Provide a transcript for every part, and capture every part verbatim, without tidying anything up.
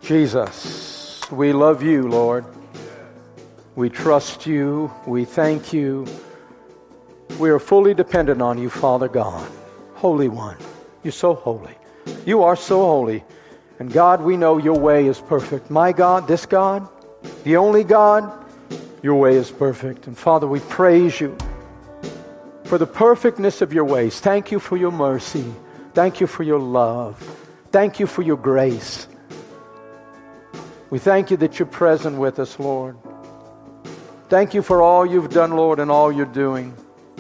Jesus, we love you, Lord. We trust you. We thank you. We are fully dependent on you, Father God, Holy One. You're so holy. You are so holy. And God, we know your way is perfect. My God, this God, the only God, your way is perfect. And Father, we praise you for the perfectness of your ways. Thank you for your mercy. Thank you for your love. Thank you for your grace. We thank you that you're present with us, Lord. Thank you for all you've done, Lord, and all you're doing.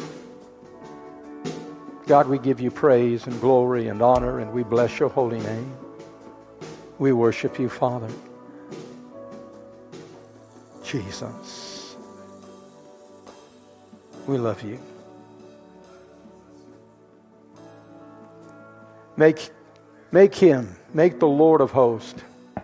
God, we give you praise and glory and honor, and we bless your holy name. We worship you, Father. Jesus. We love you. Make, make him, make the Lord of hosts,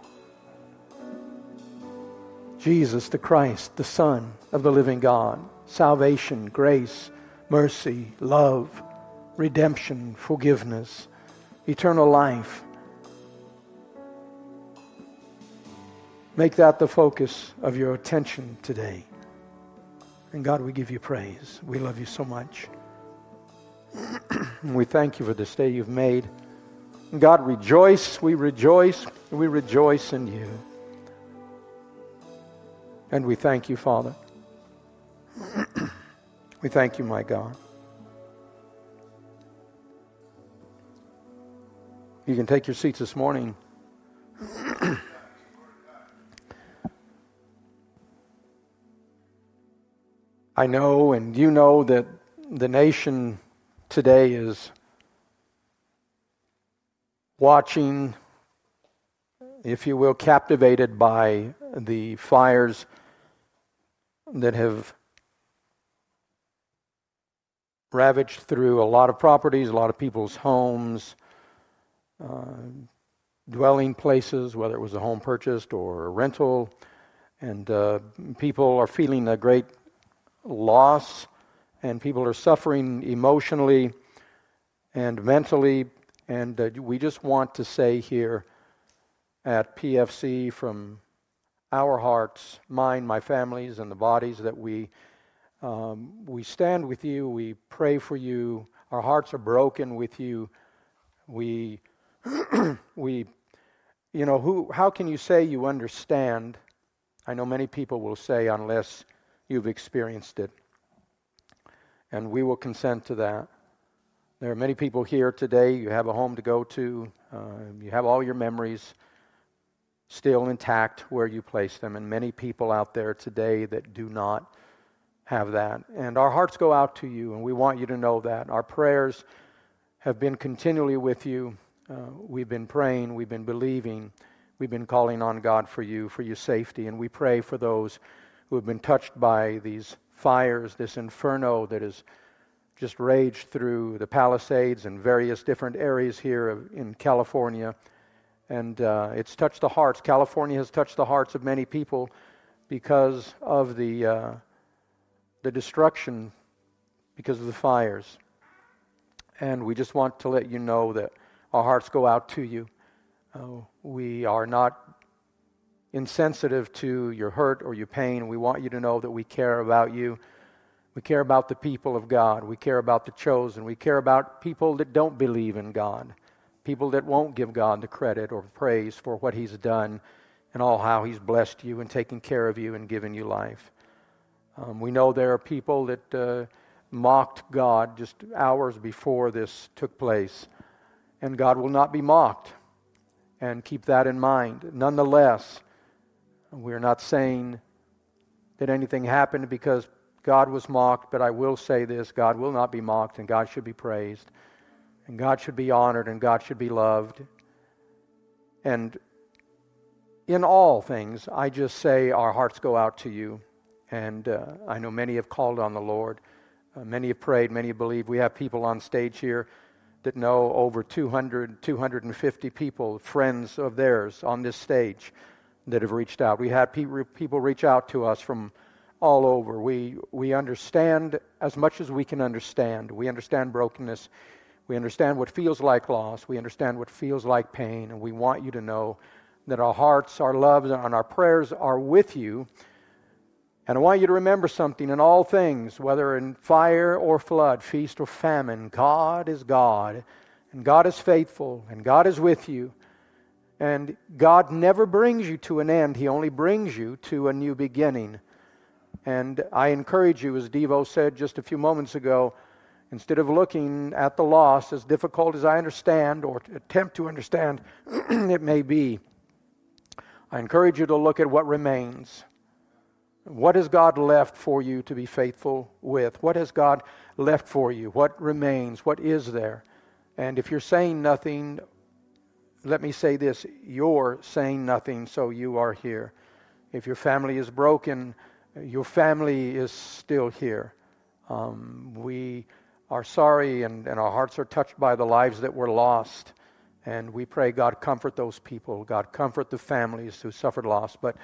Jesus the Christ, the Son of the living God, salvation, grace, mercy, love, redemption, forgiveness, eternal life. Make that the focus of your attention today. And God, we give you praise. We love you so much. And we thank you for this day you've made. And God, rejoice, we rejoice, we rejoice in you. And we thank you, Father. We thank you, my God. You can take your seats this morning. I know and you know that the nation today is watching, if you will, captivated by the fires that have ravaged through a lot of properties, a lot of people's homes, uh, dwelling places, whether it was a home purchased or a rental. And uh, people are feeling a great loss, and people are suffering emotionally and mentally. And uh, we just want to say here at P F C, from our hearts, mine, my family's, and the bodies, that we um, we stand with you. We pray for you. Our hearts are broken with you. We we you know who? How can you say you understand? I know many people will say, unless you've experienced it, and we will consent to that. There are many people here today. You have a home to go to. Uh, you have all your memories still intact where you place them, and many people out there today that do not have that. And our hearts go out to you, and we want you to know that. Our prayers have been continually with you. Uh, we've been praying, we've been believing, we've been calling on God for you, for your safety, and we pray for those who have been touched by these fires, this inferno that has just raged through the Palisades and various different areas here in California. And uh, it's touched the hearts. California has touched the hearts of many people because of the uh, the destruction, because of the fires. And we just want to let you know that our hearts go out to you. Uh, we are not insensitive to your hurt or your pain. We want you to know that we care about you. We care about the people of God. We care about the chosen. We care about people that don't believe in God. People that won't give God the credit or praise for what He's done and all how He's blessed you and taken care of you and given you life. Um, we know there are people that uh, mocked God just hours before this took place. And God will not be mocked. And keep that in mind. Nonetheless, we're not saying that anything happened because God was mocked, but I will say this: God will not be mocked, and God should be praised. And God should be honored, and God should be loved. And in all things, I just say our hearts go out to you. And uh, I know many have called on the Lord. Uh, many have prayed, many have believed. We have people on stage here that know over two hundred, two hundred fifty people, friends of theirs on this stage, that have reached out. We had pe- people reach out to us from all over. We, we understand as much as we can understand. We understand brokenness. We understand what feels like loss. We understand what feels like pain. And we want you to know that our hearts, our loves, and our prayers are with you. And I want you to remember something: in all things, whether in fire or flood, feast or famine, God is God, and God is faithful, and God is with you. And God never brings you to an end. He only brings you to a new beginning. And I encourage you, as Devo said just a few moments ago, instead of looking at the loss, as difficult as I understand or attempt to understand it may be, I encourage you to look at what remains. What has God left for you to be faithful with? What has God left for you? What remains? What is there? And if you're saying nothing, let me say this: you're saying nothing, so you are here. If your family is broken, your family is still here. Um, we are sorry, and, and our hearts are touched by the lives that were lost. And we pray God comfort those people. God comfort the families who suffered loss. But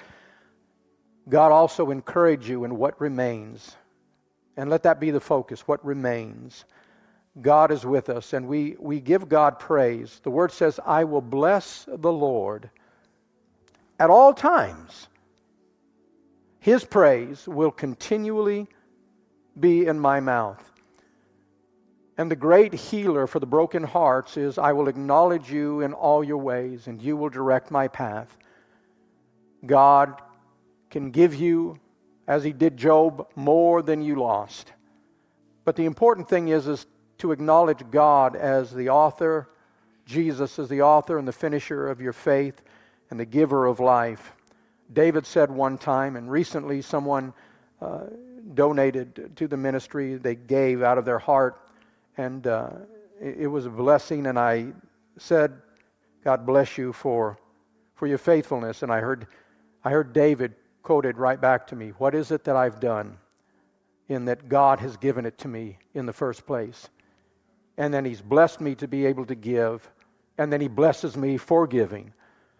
God also encourage you in what remains. And let that be the focus, what remains. God is with us, and we, we give God praise. The Word says, I will bless the Lord at all times. His praise will continually be in my mouth. And the great healer for the broken hearts is, I will acknowledge you in all your ways, and you will direct my path. God can give you, as He did Job, more than you lost. But the important thing is, is to acknowledge God as the author, Jesus as the author and the finisher of your faith and the giver of life. David said one time, and recently someone uh, donated to the ministry. They gave out of their heart, and uh, it, it was a blessing. And I said, God bless you for for your faithfulness. And I heard I heard David quoted right back to me, what is it that I've done in that God has given it to me in the first place? And then He's blessed me to be able to give, and then He blesses me for giving.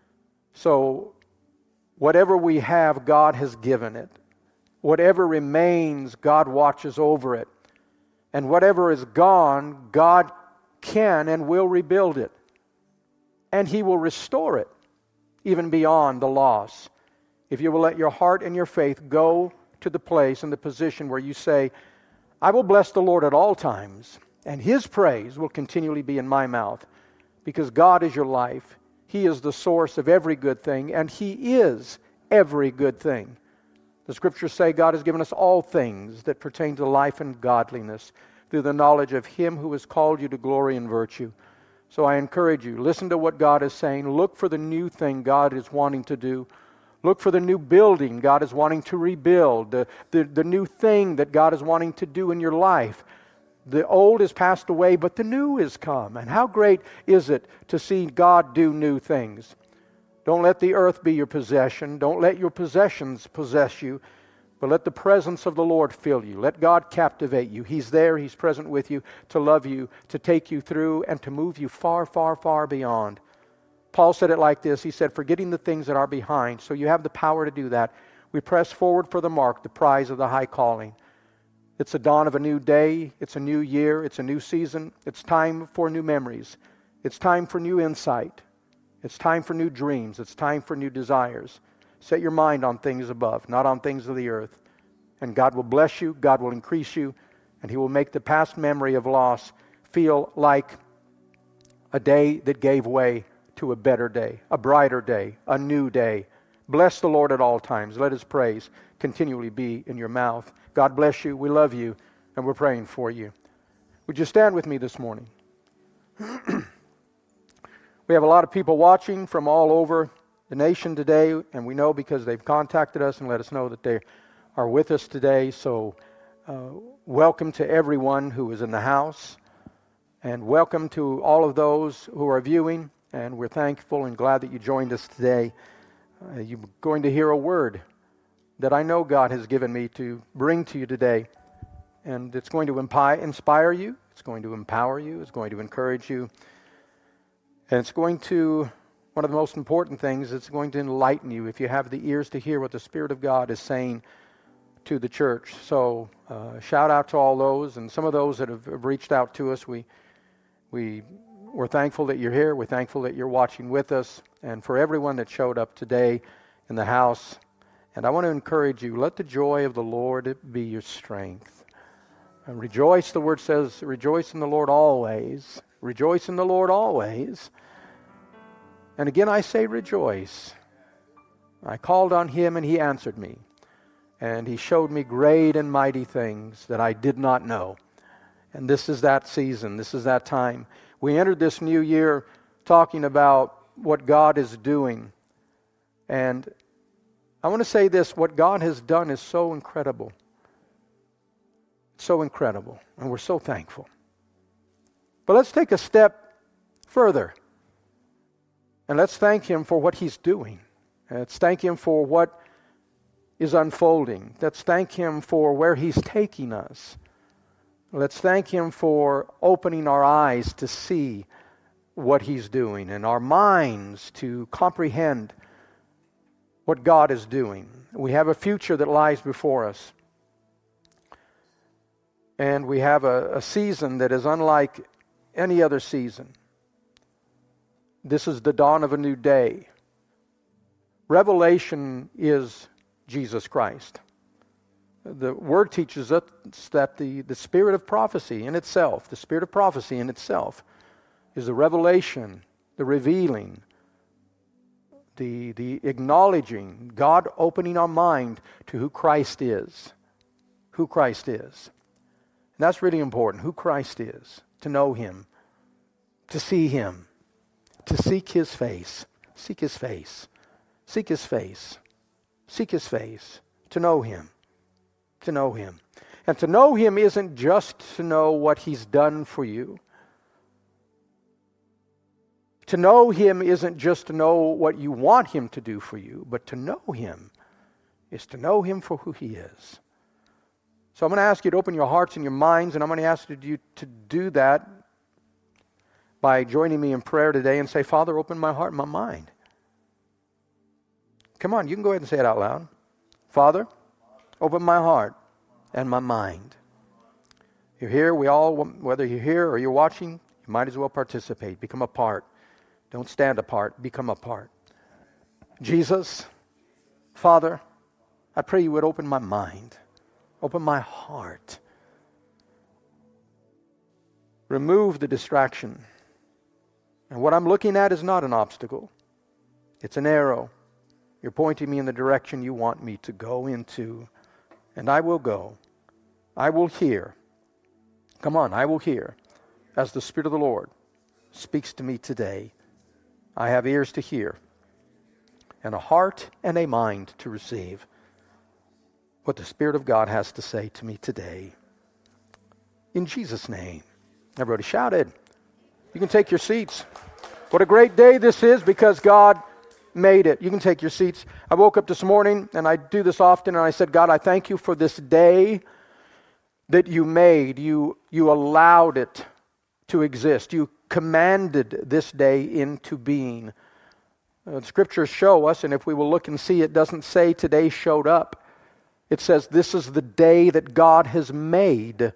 So whatever we have, God has given it. Whatever remains, God watches over it. And whatever is gone, God can and will rebuild it. And He will restore it, even beyond the loss. If you will let your heart and your faith go to the place and the position where you say, I will bless the Lord at all times, and His praise will continually be in my mouth, because God is your life. He is the source of every good thing, and He is every good thing. The Scriptures say God has given us all things that pertain to life and godliness through the knowledge of Him who has called you to glory and virtue. So I encourage you, listen to what God is saying. Look for the new thing God is wanting to do. Look for the new building God is wanting to rebuild, the, the, the new thing that God is wanting to do in your life. The old has passed away, but the new is come. And how great is it to see God do new things? Don't let the earth be your possession. Don't let your possessions possess you, but let the presence of the Lord fill you. Let God captivate you. He's there. He's present with you to love you, to take you through, and to move you far, far, far beyond. Paul said it like this. He said, forgetting the things that are behind. So you have the power to do that. We press forward for the mark, the prize of the high calling. It's the dawn of a new day. It's a new year. It's a new season. It's time for new memories. It's time for new insight. It's time for new dreams. It's time for new desires. Set your mind on things above, not on things of the earth. And God will bless you. God will increase you. And He will make the past memory of loss feel like a day that gave way to a better day, a brighter day, a new day. Bless the Lord at all times. Let His praise continually be in your mouth. God bless you. We love you, and we're praying for you. Would you stand with me this morning? We have a lot of people watching from all over the nation today, and we know because they've contacted us and let us know that they are with us today. So uh, welcome to everyone who is in the house, and welcome to all of those who are viewing. And we're thankful and glad that you joined us today. Uh, you're going to hear a word that I know God has given me to bring to you today. And it's going to impi- inspire you. It's going to empower you. It's going to encourage you. And it's going to, one of the most important things, it's going to enlighten you if you have the ears to hear what the Spirit of God is saying to the church. So uh, shout out to all those, and some of those that have, have reached out to us. We, we... We're thankful that you're here. We're thankful that you're watching with us. and for everyone that showed up today in the house. And I want to encourage you, let the joy of the Lord be your strength. And rejoice, the word says, rejoice in the Lord always. Rejoice in the Lord always. And again I say rejoice. I called on him and he answered me. And he showed me great and mighty things that I did not know. And this is that season. This is that time. We entered this new year talking about what God is doing. And I want to say this, what God has done is so incredible. So incredible. And we're so thankful. But let's take a step further. And let's thank him for what he's doing. And let's thank him for what is unfolding. Let's thank him for where he's taking us. Let's thank him for opening our eyes to see what he's doing and our minds to comprehend what God is doing. We have a future that lies before us. And we have a, a season that is unlike any other season. This is the dawn of a new day. Revelation is Jesus Christ. The Word teaches us that the, the spirit of prophecy in itself, the spirit of prophecy in itself, is the revelation, the revealing, the, the acknowledging, God opening our mind to who Christ is. Who Christ is. And that's really important, who Christ is. To know him. To see him. To seek his face. Seek his face. Seek his face. Seek his face. To know him. To know him. And to know him isn't just to know what he's done for you. To know him isn't just to know what you want him to do for you, but to know him is to know him for who he is. So I'm going to ask you to open your hearts and your minds, and I'm going to ask you to do that by joining me in prayer today and say, Father, open my heart and my mind. Come on, you can go ahead and say it out loud. Father, open my heart and my mind. You're here, we all, whether you're here or you're watching, you might as well participate. Become a part. Don't stand apart, become a part. Jesus, Father, I pray you would open my mind, open my heart. Remove the distraction. And what I'm looking at is not an obstacle. It's an arrow. You're pointing me in the direction you want me to go into. And I will go. I will hear. Come on, I will hear as the Spirit of the Lord speaks to me today. I have ears to hear and a heart and a mind to receive what the Spirit of God has to say to me today. In Jesus' name. Everybody shouted. You can take your seats. What a great day this is because God made it. You can take your seats. I woke up this morning, and I do this often, and I said, God, I thank you for this day that you made. You, you allowed it to exist. You commanded this day into being. Uh, scriptures show us, and if we will look and see, it doesn't say today showed up. It says this is the day that God has made.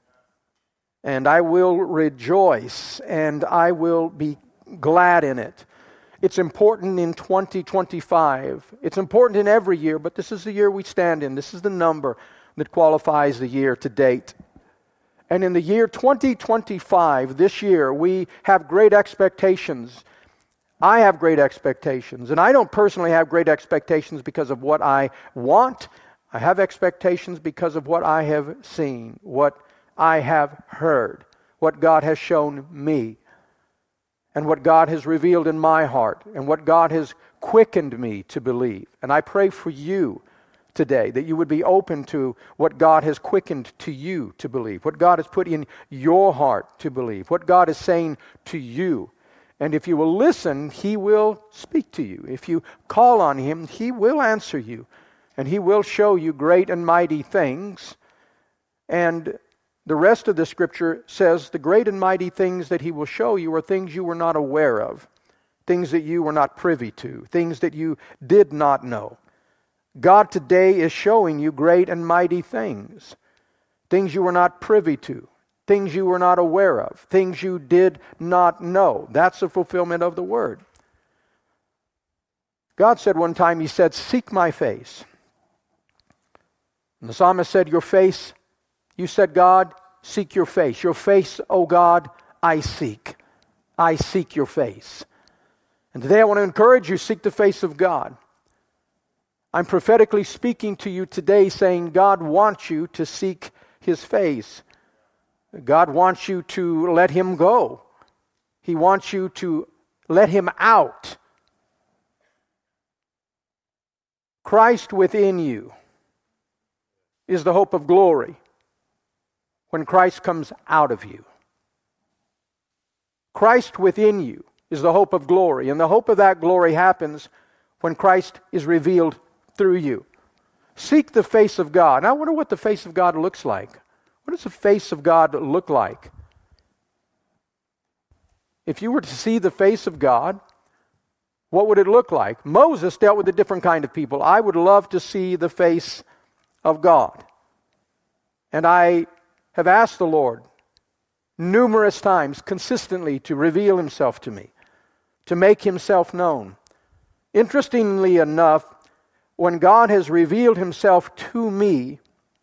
And I will rejoice, and I will be glad in it. It's important in twenty twenty-five. It's important in every year, but this is the year we stand in. This is the number that qualifies the year to date. And in the year twenty twenty-five, this year, we have great expectations. I have great expectations. And I don't personally have great expectations because of what I want. I have expectations because of what I have seen, what I have heard, what God has shown me, and what God has revealed in my heart, and what God has quickened me to believe. And I pray for you today that you would be open to what God has quickened to you to believe, what God has put in your heart to believe, what God is saying to you. And if you will listen, He will speak to you. If you call on Him, He will answer you, and He will show you great and mighty things. And the rest of the scripture says the great and mighty things that He will show you are things you were not aware of, things that you were not privy to, things that you did not know. God today is showing you great and mighty things, things you were not privy to, things you were not aware of, things you did not know. That's the fulfillment of the word. God said one time, He said, seek my face. And the psalmist said, your face, you said, God, seek your face. Your face, O God, I seek. I seek your face. And today I want to encourage you, seek the face of God. I'm prophetically speaking to you today saying God wants you to seek His face. God wants you to let Him go. He wants you to let Him out. Christ within you is the hope of glory when Christ comes out of you. Christ within you is the hope of glory, and the hope of that glory happens when Christ is revealed through you. Seek the face of God. Now, I wonder what the face of God looks like. What does the face of God look like? If you were to see the face of God, what would it look like? Moses dealt with a different kind of people. I would love to see the face of God. And I have asked the Lord numerous times, consistently, to reveal Himself to me, to make Himself known. Interestingly enough, when God has revealed Himself to me,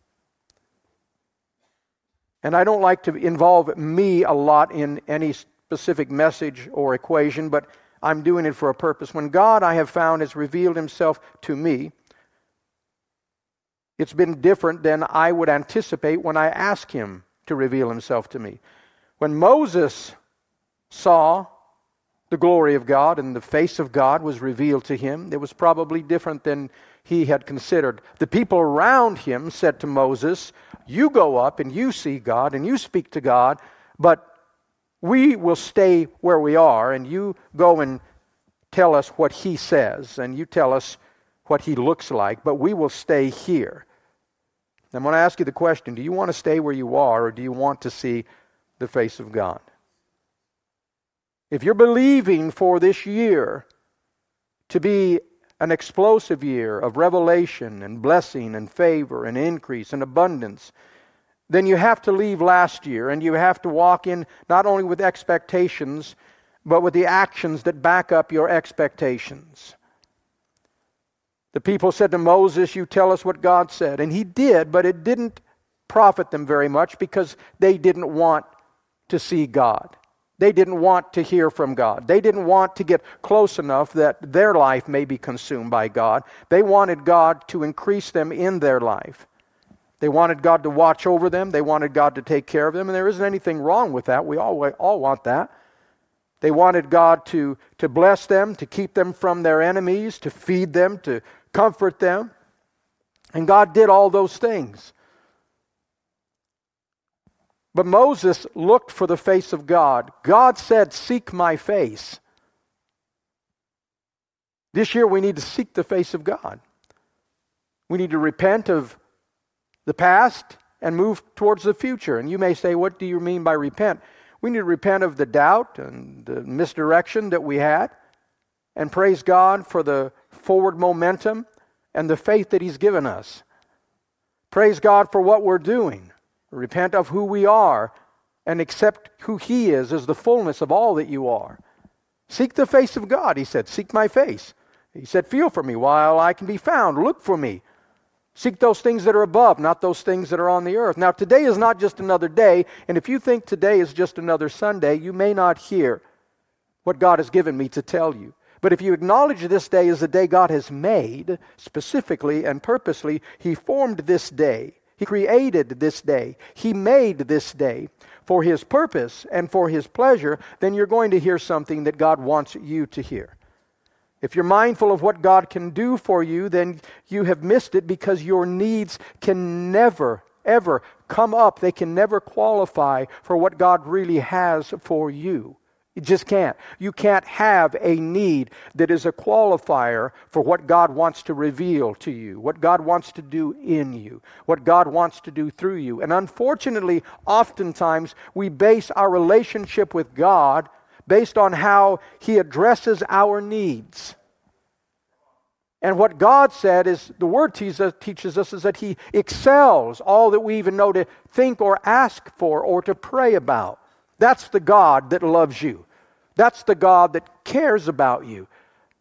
and I don't like to involve me a lot in any specific message or equation, but I'm doing it for a purpose. When God, I have found, has revealed Himself to me, it's been different than I would anticipate when I ask Him to reveal Himself to me. When Moses saw the glory of God and the face of God was revealed to him, it was probably different than he had considered. The people around him said to Moses, you go up and you see God and you speak to God, but we will stay where we are, and you go and tell us what He says, and you tell us what He looks like, but we will stay here. I'm going to ask you the question, do you want to stay where you are, or do you want to see the face of God? If you're believing for this year to be an explosive year of revelation and blessing and favor and increase and abundance, then you have to leave last year, and you have to walk in not only with expectations, but with the actions that back up your expectations. The people said to Moses, you tell us what God said. And he did, but it didn't profit them very much because they didn't want to see God. They didn't want to hear from God. They didn't want to get close enough that their life may be consumed by God. They wanted God to increase them in their life. They wanted God to watch over them. They wanted God to take care of them. And there isn't anything wrong with that. We all, all want that. They wanted God to, to bless them, to keep them from their enemies, to feed them, to comfort them. And God did all those things. But Moses looked for the face of God. God said, seek my face. This year we need to seek the face of God. We need to repent of the past and move towards the future. And you may say, what do you mean by repent? We need to repent of the doubt and the misdirection that we had, and praise God for the forward momentum and the faith that He's given us. Praise God for what we're doing. Repent of who we are and accept who He is as the fullness of all that you are. Seek the face of God, He said. Seek my face. He said, feel for me while I can be found. Look for me. Seek those things that are above, not those things that are on the earth. Now, today is not just another day, and if you think today is just another Sunday, you may not hear what God has given me to tell you. But if you acknowledge this day as the day God has made, specifically and purposely, He formed this day. He created this day. He made this day for His purpose and for His pleasure, then you're going to hear something that God wants you to hear. If you're mindful of what God can do for you, then you have missed it, because your needs can never, ever come up. They can never qualify for what God really has for you. You just can't. You can't have a need that is a qualifier for what God wants to reveal to you, what God wants to do in you, what God wants to do through you. And unfortunately, oftentimes, we base our relationship with God based on how He addresses our needs. And what God said is, the Word teaches us, is that He excels all that we even know to think or ask for or to pray about. That's the God that loves you. That's the God that cares about you.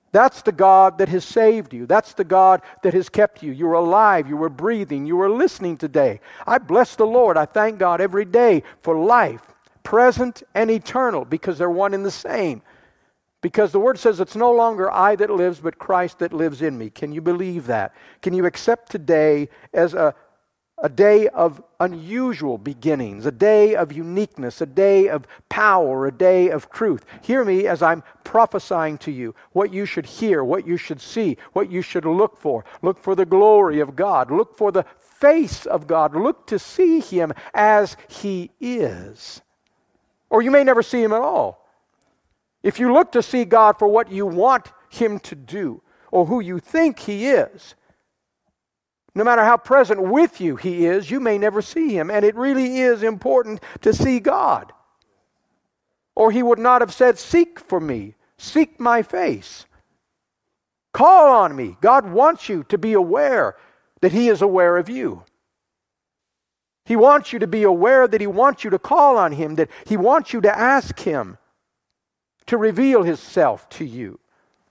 That's the God that has saved you. That's the God that has kept you. You're alive. You were breathing. You were listening today. I bless the Lord. I thank God every day for life, present and eternal, because they're one and the same. Because the Word says it's no longer I that lives, but Christ that lives in me. Can you believe that? Can you accept today as a A day of unusual beginnings, a day of uniqueness, a day of power, a day of truth? Hear me as I'm prophesying to you what you should hear, what you should see, what you should look for. Look for the glory of God. Look for the face of God. Look to see Him as He is. Or you may never see Him at all. If you look to see God for what you want Him to do or who you think He is, no matter how present with you He is, you may never see Him. And it really is important to see God. Or He would not have said, seek for me, seek my face. Call on me. God wants you to be aware that He is aware of you. He wants you to be aware that He wants you to call on Him, that He wants you to ask Him to reveal Himself to you.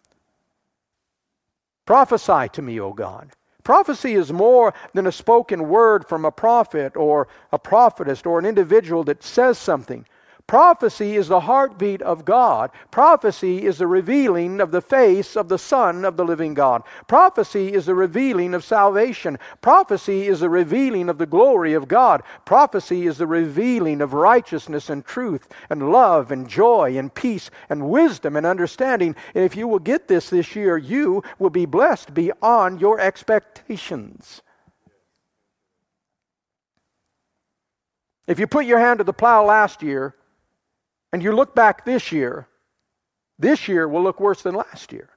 Prophesy to me, O God. Prophecy is more than a spoken word from a prophet or a prophetess or an individual that says something. Prophecy is the heartbeat of God. Prophecy is the revealing of the face of the Son of the living God. Prophecy is the revealing of salvation. Prophecy is the revealing of the glory of God. Prophecy is the revealing of righteousness and truth and love and joy and peace and wisdom and understanding. And if you will get this this year, you will be blessed beyond your expectations. If you put your hand to the plow last year, and you look back this year, this year will look worse than last year.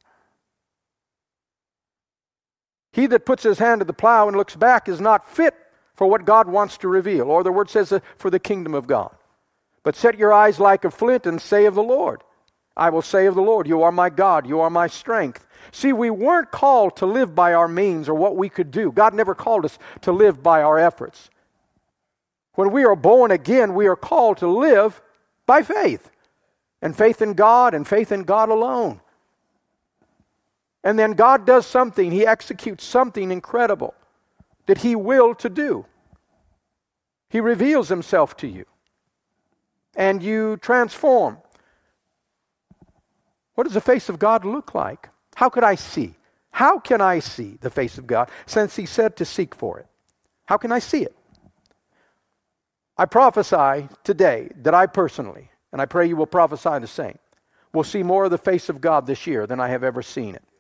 He that puts his hand to the plow and looks back is not fit for what God wants to reveal, or the Word says uh, for the kingdom of God. But set your eyes like a flint and say of the Lord, I will say of the Lord, you are my God, you are my strength. See, we weren't called to live by our means or what we could do. God never called us to live by our efforts. When we are born again, we are called to live by faith, and faith in God, and faith in God alone. And then God does something, He executes something incredible that He willed to do. He reveals Himself to you, and you transform. What does the face of God look like? How could I see? How can I see the face of God, since He said to seek for it? How can I see it? I prophesy today that I personally, and I pray you will prophesy the same, will see more of the face of God this year than I have ever seen it.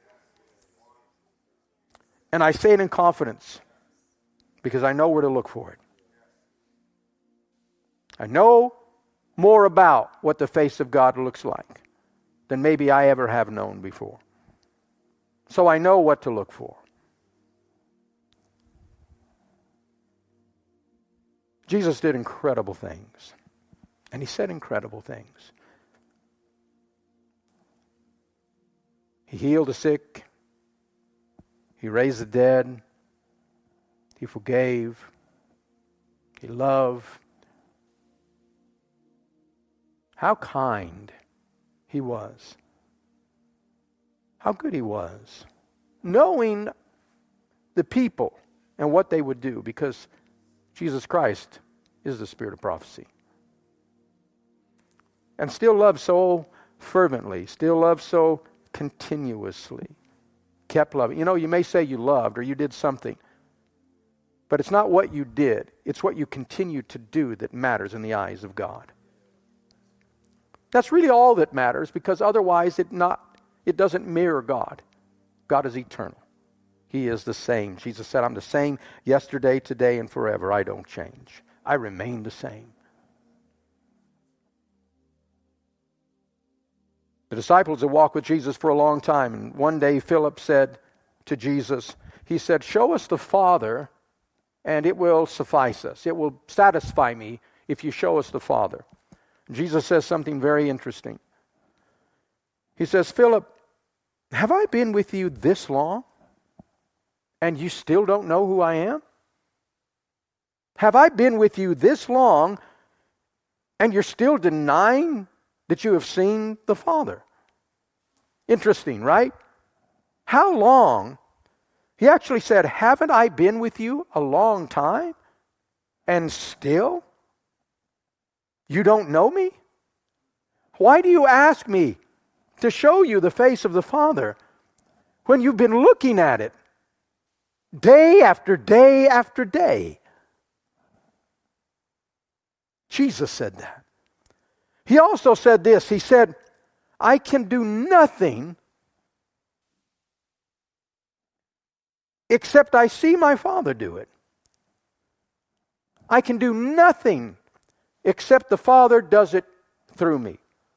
And I say it in confidence because I know where to look for it. I know more about what the face of God looks like than maybe I ever have known before. So I know what to look for. Jesus did incredible things, and He said incredible things. He healed the sick. He raised the dead. He forgave. He loved. How kind He was. How good He was. Knowing the people and what they would do, because Jesus Christ is the Spirit of prophecy. And still loves so fervently, still loves so continuously. Kept loving. You know, you may say you loved or you did something, but it's not what you did, it's what you continue to do that matters in the eyes of God. That's really all that matters, because otherwise it not it doesn't mirror God. God is eternal. He is the same. Jesus said, I'm the same yesterday, today, and forever. I don't change. I remain the same. The disciples had walked with Jesus for a long time, and one day Philip said to Jesus, he said, show us the Father, and it will suffice us. It will satisfy me if you show us the Father. Jesus says something very interesting. He says, Philip, have I been with you this long? And you still don't know who I am? Have I been with you this long, and you're still denying that you have seen the Father? Interesting, right? How long? He actually said, haven't I been with you a long time? And still? You don't know me? Why do you ask me to show you the face of the Father when you've been looking at it day after day after day? Jesus said that. He also said this. He said, I can do nothing except I see my Father do it. I can do nothing except the Father does it through me.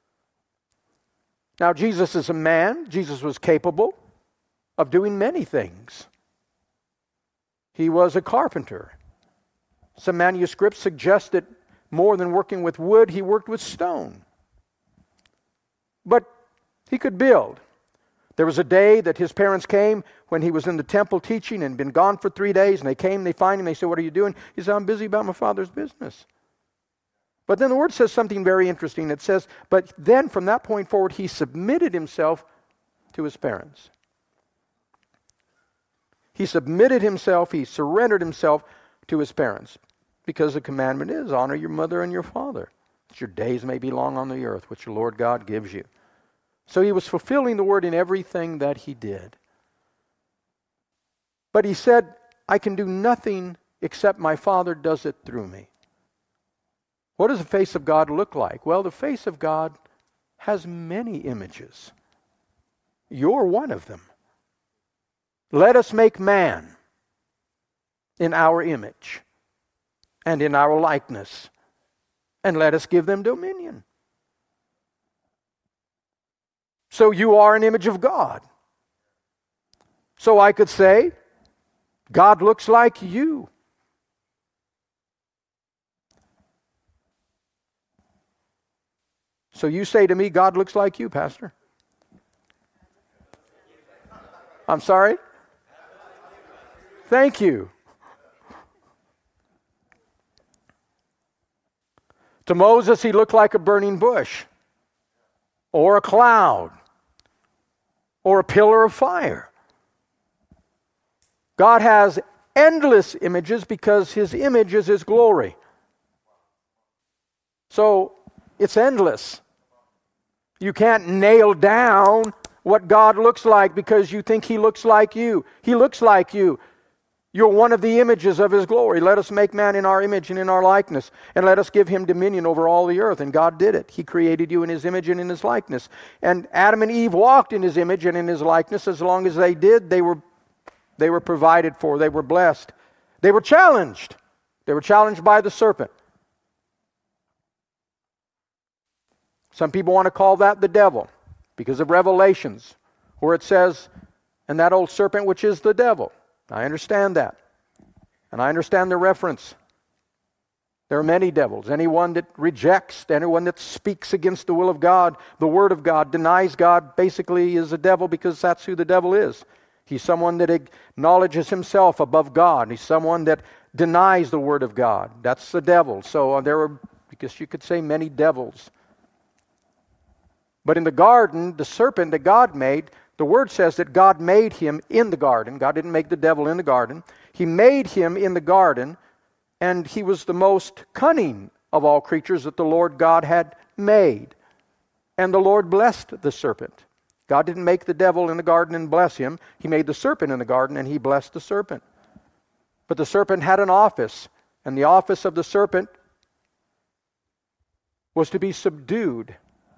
Now, Jesus is a man. Jesus was capable of doing many things. He was a carpenter. Some manuscripts suggest that more than working with wood, he worked with stone. But he could build. There was a day that his parents came when he was in the temple teaching and been gone for three days, and they came, they find him, they said, what are you doing? He said, I'm busy about my Father's business. But then the Word says something very interesting. It says, but then from that point forward, he submitted himself to his parents. He submitted himself, he surrendered himself to his parents. Because the commandment is, honor your mother and your father, that your days may be long on the earth, which the Lord God gives you. So he was fulfilling the Word in everything that he did. But he said, I can do nothing except my Father does it through me. What does the face of God look like? Well, the face of God has many images. You're one of them. Let us make man in our image and in our likeness, and let us give them dominion. So you are an image of God. So I could say, God looks like you. So you say to me, God looks like you, Pastor. I'm sorry? Thank you. To Moses, he looked like a burning bush, or a cloud, or a pillar of fire. God has endless images because his image is his glory. So it's endless. You can't nail down what God looks like because you think he looks like you. He looks like you. You're one of the images of his glory. Let us make man in our image and in our likeness, and let us give him dominion over all the earth. And God did it. He created you in his image and in his likeness. And Adam and Eve walked in his image and in his likeness. As long as they did, they were, they were provided for. They were blessed. They were challenged. They were challenged by the serpent. Some people want to call that the devil because of Revelations, where it says, and that old serpent which is the devil. I understand that. And I understand the reference. There are many devils. Anyone that rejects, anyone that speaks against the will of God, the Word of God, denies God, basically is a devil because that's who the devil is. He's someone that acknowledges himself above God. He's someone that denies the Word of God. That's the devil. So there are, because you could say, many devils. But in the garden, the serpent that God made, the Word says that God made him in the garden. God didn't make the devil in the garden. He made him in the garden, and he was the most cunning of all creatures that the Lord God had made. And the Lord blessed the serpent. God didn't make the devil in the garden and bless him. He made the serpent in the garden, and he blessed the serpent. But the serpent had an office, and the office of the serpent was to be subdued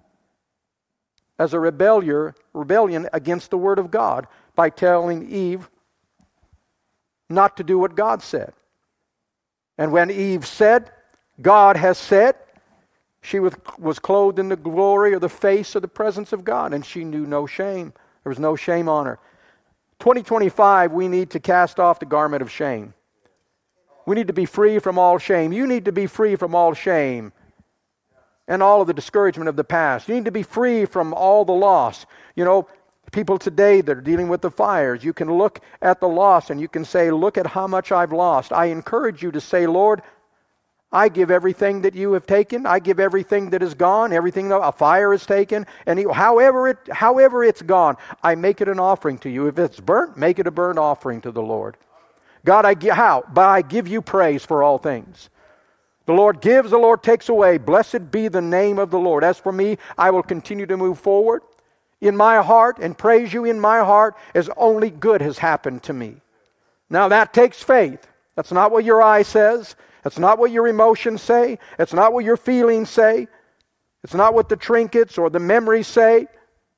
as a rebellion, rebellion against the Word of God by telling Eve not to do what God said. And when Eve said, God has said, she was clothed in the glory or the face or the presence of God, and she knew no shame. There was no shame on her. twenty twenty-five, we need to cast off the garment of shame. We need to be free from all shame. You need to be free from all shame and all of the discouragement of the past. You need to be free from all the loss. You know, people today that are dealing with the fires, you can look at the loss and you can say, look at how much I've lost. I encourage you to say, Lord, I give everything that you have taken. I give everything that is gone, everything that a fire is taken, and however it, however it's gone, I make it an offering to you. If it's burnt, make it a burnt offering to the Lord. God, I give, how? But I give you praise for all things. The Lord gives, the Lord takes away. Blessed be the name of the Lord. As for me, I will continue to move forward in my heart and praise you in my heart as only good has happened to me. Now that takes faith. That's not what your eye says. That's not what your emotions say. It's not what your feelings say. It's not what the trinkets or the memories say.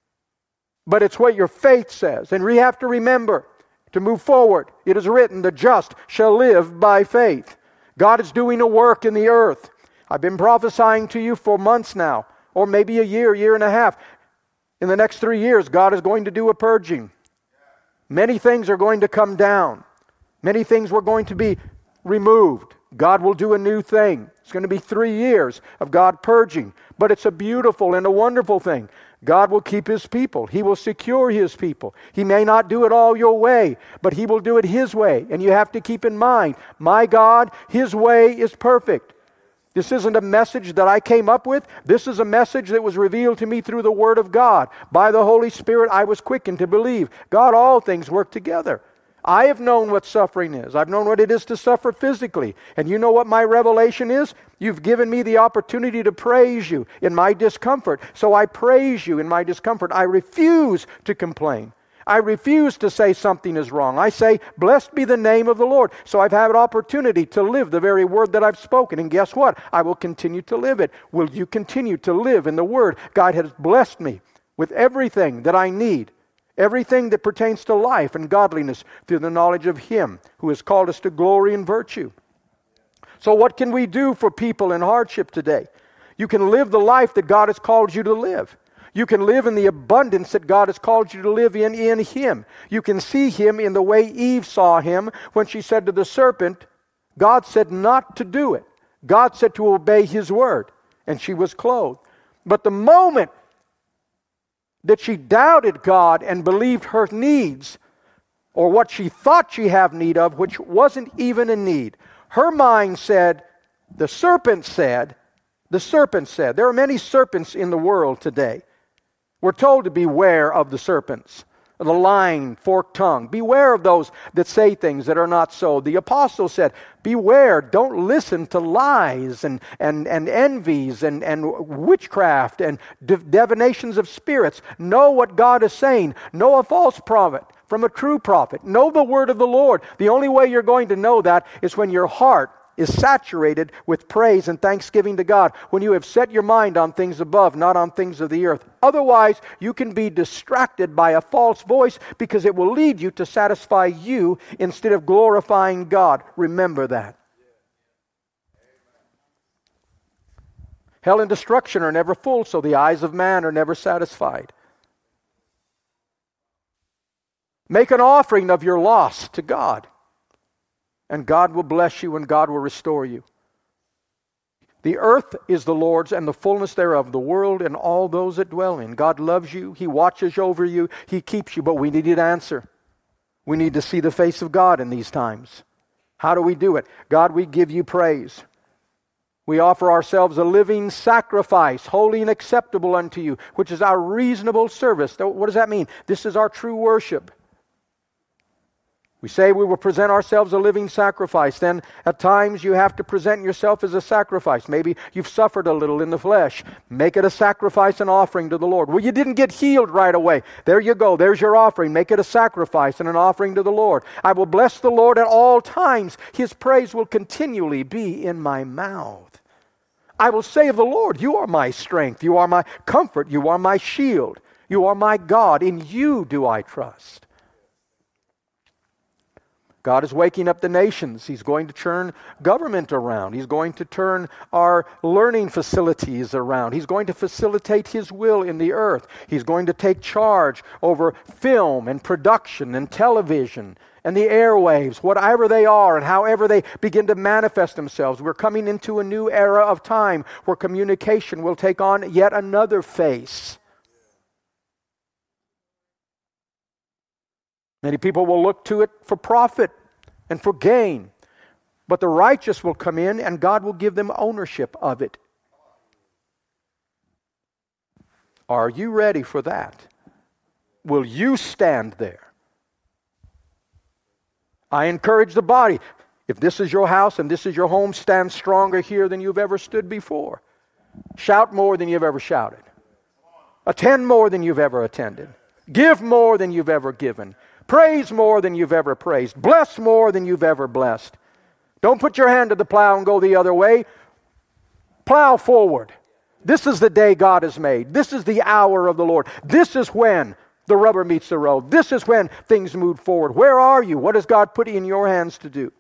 But it's what your faith says. And we have to remember to move forward. It is written, the just shall live by faith. God is doing a work in the earth. I've been prophesying to you for months now, or maybe a year, year and a half. In the next three years, God is going to do a purging. Many things are going to come down. Many things were going to be removed. God will do a new thing. It's going to be three years of God purging. But it's a beautiful and a wonderful thing. God will keep His people. He will secure His people. He may not do it all your way, but He will do it His way. And you have to keep in mind, my God, His way is perfect. This isn't a message that I came up with. This is a message that was revealed to me through the Word of God. By the Holy Spirit, I was quickened to believe. God, all things work together. I have known what suffering is. I've known what it is to suffer physically. And you know what my revelation is? You've given me the opportunity to praise you in my discomfort. So I praise you in my discomfort. I refuse to complain. I refuse to say something is wrong. I say, blessed be the name of the Lord. So I've had an opportunity to live the very word that I've spoken. And guess what? I will continue to live it. Will you continue to live in the word? God has blessed me with everything that I need. Everything that pertains to life and godliness through the knowledge of Him who has called us to glory and virtue. So what can we do for people in hardship today? You can live the life that God has called you to live. You can live in the abundance that God has called you to live in in Him. You can see Him in the way Eve saw Him when she said to the serpent, God said not to do it. God said to obey His word, and she was clothed. But the moment that she doubted God and believed her needs, or what she thought she had need of, which wasn't even a need, her mind said, the serpent said, the serpent said, there are many serpents in the world today. We're told to beware of the serpents, the lying, forked tongue. Beware of those that say things that are not so. The apostle said, beware, don't listen to lies and, and, and envies and, and witchcraft and div- divinations of spirits. Know what God is saying. Know a false prophet from a true prophet. Know the word of the Lord. The only way you're going to know that is when your heart is saturated with praise and thanksgiving to God, when you have set your mind on things above, not on things of the earth. Otherwise, you can be distracted by a false voice because it will lead you to satisfy you instead of glorifying God. Remember that. Hell and destruction are never full, so the eyes of man are never satisfied. Make an offering of your loss to God, and God will bless you and God will restore you. The earth is the Lord's and the fullness thereof, the world and all those that dwell in. God loves you. He watches over you. He keeps you. But we need an answer. We need to see the face of God in these times. How do we do it? God, we give you praise. We offer ourselves a living sacrifice, holy and acceptable unto you, which is our reasonable service. What does that mean? This is our true worship. We say we will present ourselves a living sacrifice. Then at times you have to present yourself as a sacrifice. Maybe you've suffered a little in the flesh. Make it a sacrifice and offering to the Lord. Well, you didn't get healed right away. There you go. There's your offering. Make it a sacrifice and an offering to the Lord. I will bless the Lord at all times. His praise will continually be in my mouth. I will say of the Lord, you are my strength. You are my comfort. You are my shield. You are my God. In you do I trust. God is waking up the nations. He's going to turn government around. He's going to turn our learning facilities around. He's going to facilitate His will in the earth. He's going to take charge over film and production and television and the airwaves, whatever they are and however they begin to manifest themselves. We're coming into a new era of time where communication will take on yet another face. Many people will look to it for profit and for gain. But the righteous will come in and God will give them ownership of it. Are you ready for that? Will you stand there? I encourage the body. If this is your house and this is your home, stand stronger here than you've ever stood before. Shout more than you've ever shouted. Attend more than you've ever attended. Give more than you've ever given. Praise more than you've ever praised. Bless more than you've ever blessed. Don't put your hand to the plow and go the other way. Plow forward. This is the day God has made. This is the hour of the Lord. This is when the rubber meets the road. This is when things move forward. Where are you? What has God put in your hands to do?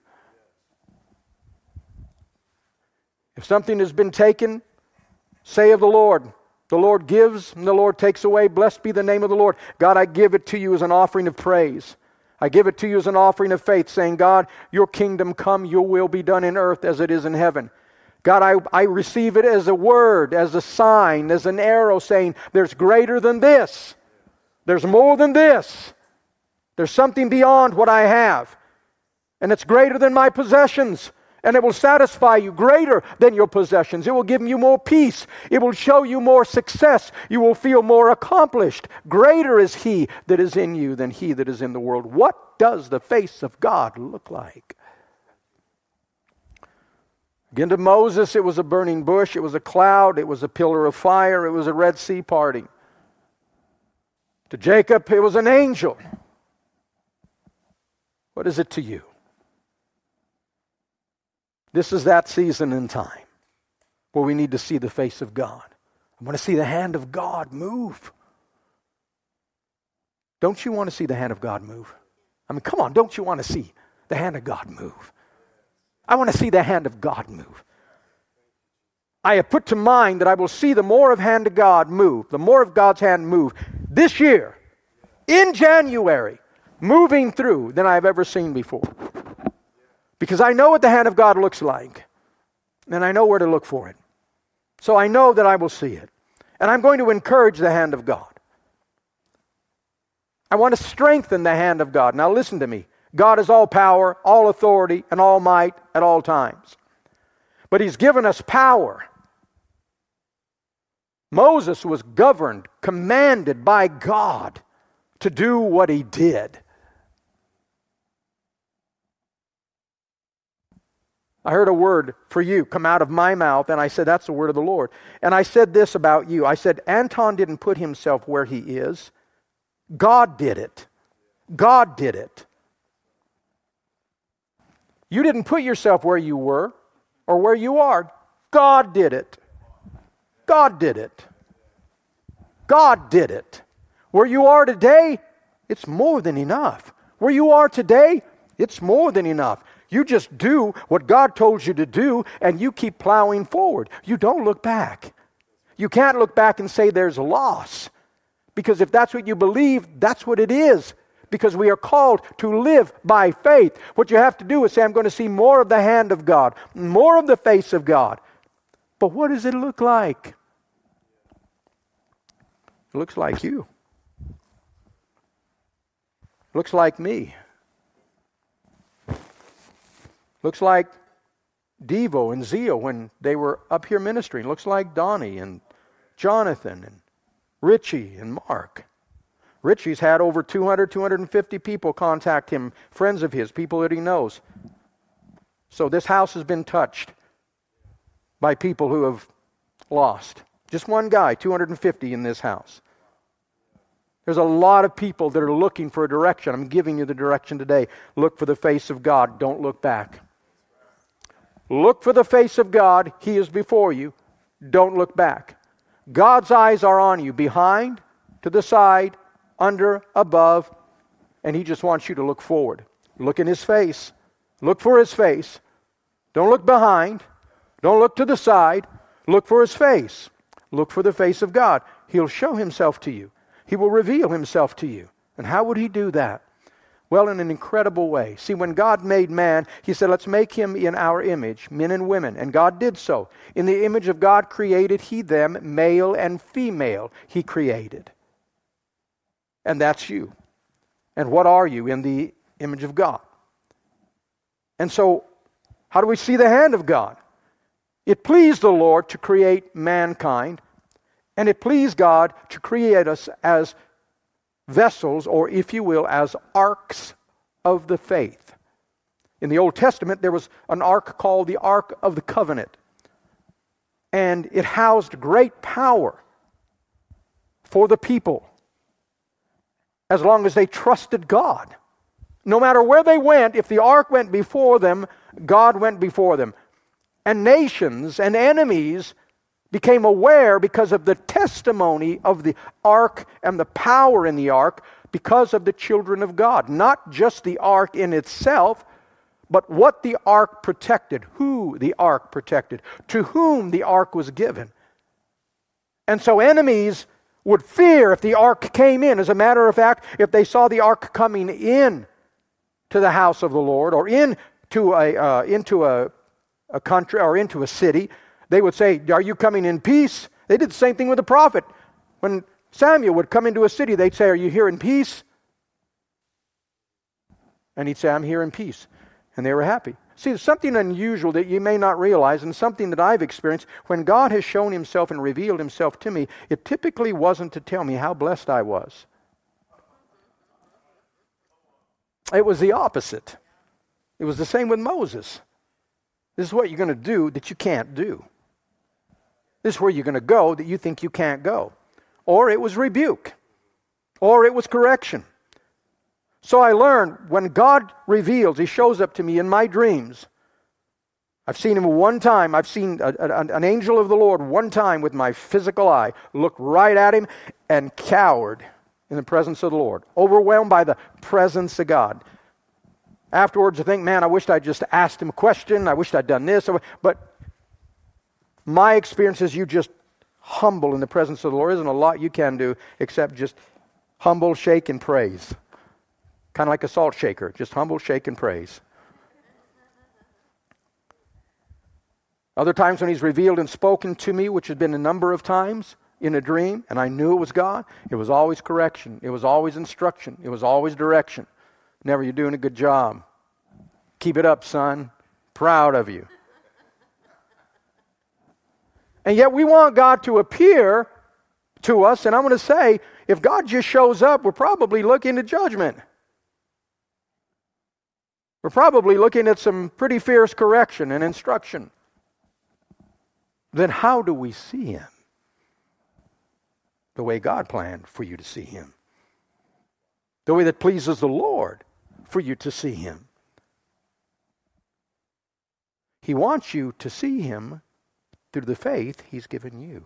If something has been taken, say of the Lord, the Lord gives and the Lord takes away. Blessed be the name of the Lord. God, I give it to you as an offering of praise. I give it to you as an offering of faith, saying, God, your kingdom come, your will be done in earth as it is in heaven. God, I, I receive it as a word, as a sign, as an arrow saying, there's greater than this. There's more than this. There's something beyond what I have. And it's greater than my possessions. And it will satisfy you greater than your possessions. It will give you more peace. It will show you more success. You will feel more accomplished. Greater is He that is in you than he that is in the world. What does the face of God look like? Again to Moses, it was a burning bush. It was a cloud. It was a pillar of fire. It was a Red Sea parting. To Jacob, it was an angel. What is it to you? This is that season in time where we need to see the face of God. I want to see the hand of God move. Don't you want to see the hand of God move? I mean, come on, don't you want to see the hand of God move? I want to see the hand of God move. I have put to mind that I will see the more of hand of God move, the more of God's hand move this year, in January, moving through than I've ever seen before. Because I know what the hand of God looks like. And I know where to look for it. So I know that I will see it. And I'm going to encourage the hand of God. I want to strengthen the hand of God. Now listen to me. God is all power, all authority, and all might at all times. But He's given us power. Moses was governed, commanded by God to do what he did. I heard a word for you come out of my mouth, and I said, that's the word of the Lord. And I said this about you. I said, Anton didn't put himself where he is. God did it. God did it. You didn't put yourself where you were or where you are. God did it. God did it. God did it. Where you are today, it's more than enough. Where you are today, it's more than enough. You just do what God told you to do, and you keep plowing forward. You don't look back. You can't look back and say there's a loss. Because if that's what you believe, that's what it is. Because we are called to live by faith. What you have to do is say, I'm going to see more of the hand of God, more of the face of God. But what does it look like? It looks like you. It looks like me. Looks like Devo and Zio when they were up here ministering. Looks like Donnie and Jonathan and Richie and Mark. Richie's had over two hundred, two hundred fifty people contact him, friends of his, people that he knows. So this house has been touched by people who have lost. Just one guy, two hundred fifty in this house. There's a lot of people that are looking for a direction. I'm giving you the direction today. Look for the face of God. Don't look back. Look for the face of God. He is before you. Don't look back. God's eyes are on you, behind, to the side, under, above, and He just wants you to look forward. Look in His face. Look for His face. Don't look behind. Don't look to the side. Look for His face. Look for the face of God. He'll show Himself to you. He will reveal Himself to you. And how would He do that? Well, in an incredible way. See, when God made man, He said, let's make him in our image, men and women. And God did so. In the image of God created He them, male and female He created. And that's you. And what are you in the image of God? And so, How do we see the hand of God? It pleased the Lord to create mankind, and it pleased God to create us as vessels, or if you will, as arks of the faith. In the Old Testament, there was an ark called the Ark of the Covenant, and it housed great power for the people as long as they trusted God. No matter where they went, if the ark went before them, God went before them. And nations and enemies became aware because of the testimony of the ark and the power in the ark because of the children of God. Not just the ark in itself, but what the ark protected, who the ark protected, to whom the ark was given. And so enemies would fear if the ark came in. As a matter of fact, if they saw the ark coming in to the house of the Lord, or into a uh, into a, a country, or into a city, they would say, "Are you coming in peace?" They did the same thing with the prophet. When Samuel would come into a city, they'd say, "Are you here in peace?" And he'd say, "I'm here in peace." And they were happy. See, there's something unusual that you may not realize, and something that I've experienced. When God has shown himself and revealed himself to me, it typically wasn't to tell me how blessed I was. It was the opposite. It was the same with Moses. This is what you're going to do that you can't do. This is where you're going to go that you think you can't go. Or it was rebuke. Or it was correction. So I learned when God reveals, he shows up to me in my dreams. I've seen him one time. I've seen a, a, an angel of the Lord one time with my physical eye, look right at him and cowered in the presence of the Lord, overwhelmed by the presence of God. Afterwards, I think, man, I wished I'd just asked him a question. I wished I'd done this. But my experience is you just humble in the presence of the Lord. There isn't a lot you can do except just humble, shake, and praise. Kind of like a salt shaker. Just humble, shake, and praise. Other times when he's revealed and spoken to me, which has been a number of times in a dream, and I knew it was God, it was always correction. It was always instruction. It was always direction. Never, "You're doing a good job. Keep it up, son. Proud of you." And yet we want God to appear to us, and I'm going to say, if God just shows up, we're probably looking at judgment. We're probably looking at some pretty fierce correction and instruction. Then how do we see him? The way God planned for you to see him. The way that pleases the Lord for you to see him. He wants you to see him through the faith he's given you.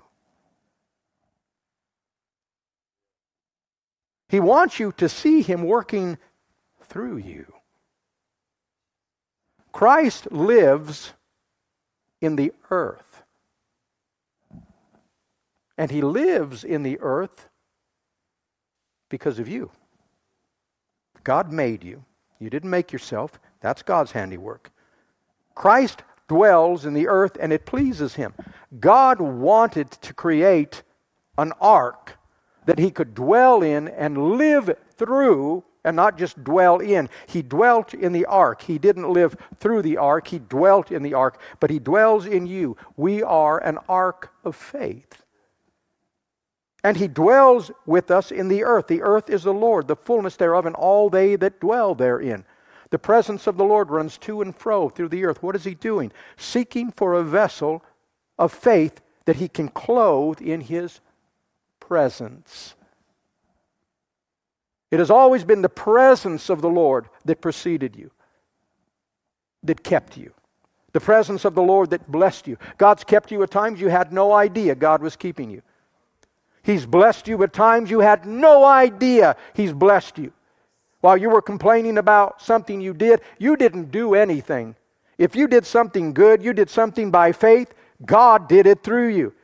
He wants you to see him working through you. Christ lives in the earth. And he lives in the earth because of you. God made you. You didn't make yourself. That's God's handiwork. Christ dwells in the earth and it pleases him. God wanted to create an ark that he could dwell in and live through, and not just dwell in. He dwelt in the ark. He didn't live through the ark. He dwelt in the ark, but he dwells in you. We are an ark of faith. And he dwells with us in the earth. The earth is the Lord, the fullness thereof, and all they that dwell therein. The presence of the Lord runs to and fro through the earth. What is he doing? Seeking for a vessel of faith that he can clothe in his presence. It has always been the presence of the Lord that preceded you, that kept you. The presence of the Lord that blessed you. God's kept you at times you had no idea God was keeping you. He's blessed you at times you had no idea He's blessed you. While you were complaining about something you did, you didn't do anything. If you did something good, you did something by faith, God did it through you.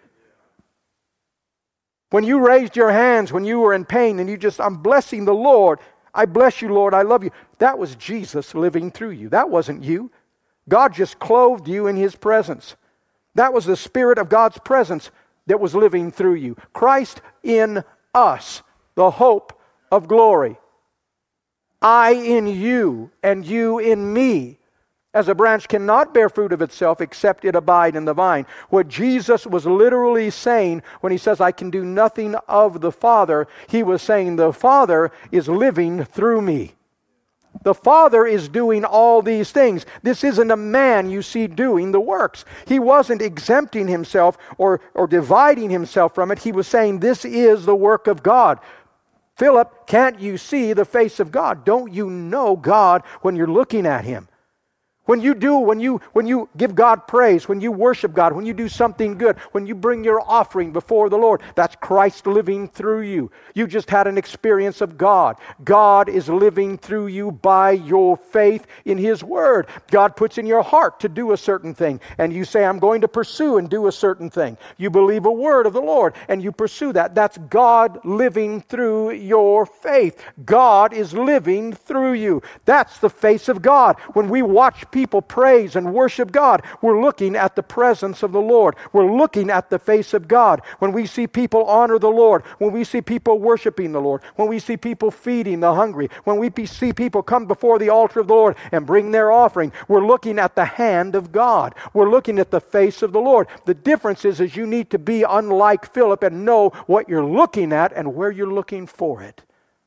When you raised your hands, when you were in pain, and you just, "I'm blessing the Lord. I bless you, Lord. I love you." That was Jesus living through you. That wasn't you. God just clothed you in His presence. That was the Spirit of God's presence that was living through you. Christ in us, the hope of glory. I in you, and you in me. As a branch cannot bear fruit of itself except it abide in the vine. What Jesus was literally saying when he says, I can do nothing of the Father, he was saying the Father is living through me. The Father is doing all these things. This isn't a man you see doing the works. He wasn't exempting himself or, or dividing himself from it. He was saying this is the work of God. Philip, can't you see the face of God? Don't you know God when you're looking at him? When you do, when you when you give God praise, when you worship God, when you do something good, when you bring your offering before the Lord, that's Christ living through you. You just had an experience of God. God is living through you by your faith in His Word. God puts in your heart to do a certain thing, and you say, I'm going to pursue and do a certain thing. You believe a word of the Lord, and you pursue that. That's God living through your faith. God is living through you. That's the face of God. When we watch people People praise and worship God, we're looking at the presence of the Lord. We're looking at the face of God. When we see people honor the Lord, when we see people worshiping the Lord, when we see people feeding the hungry, when we see people come before the altar of the Lord and bring their offering, we're looking at the hand of God. We're looking at the face of the Lord. The difference is, is you need to be unlike Philip and know what you're looking at and where you're looking for it.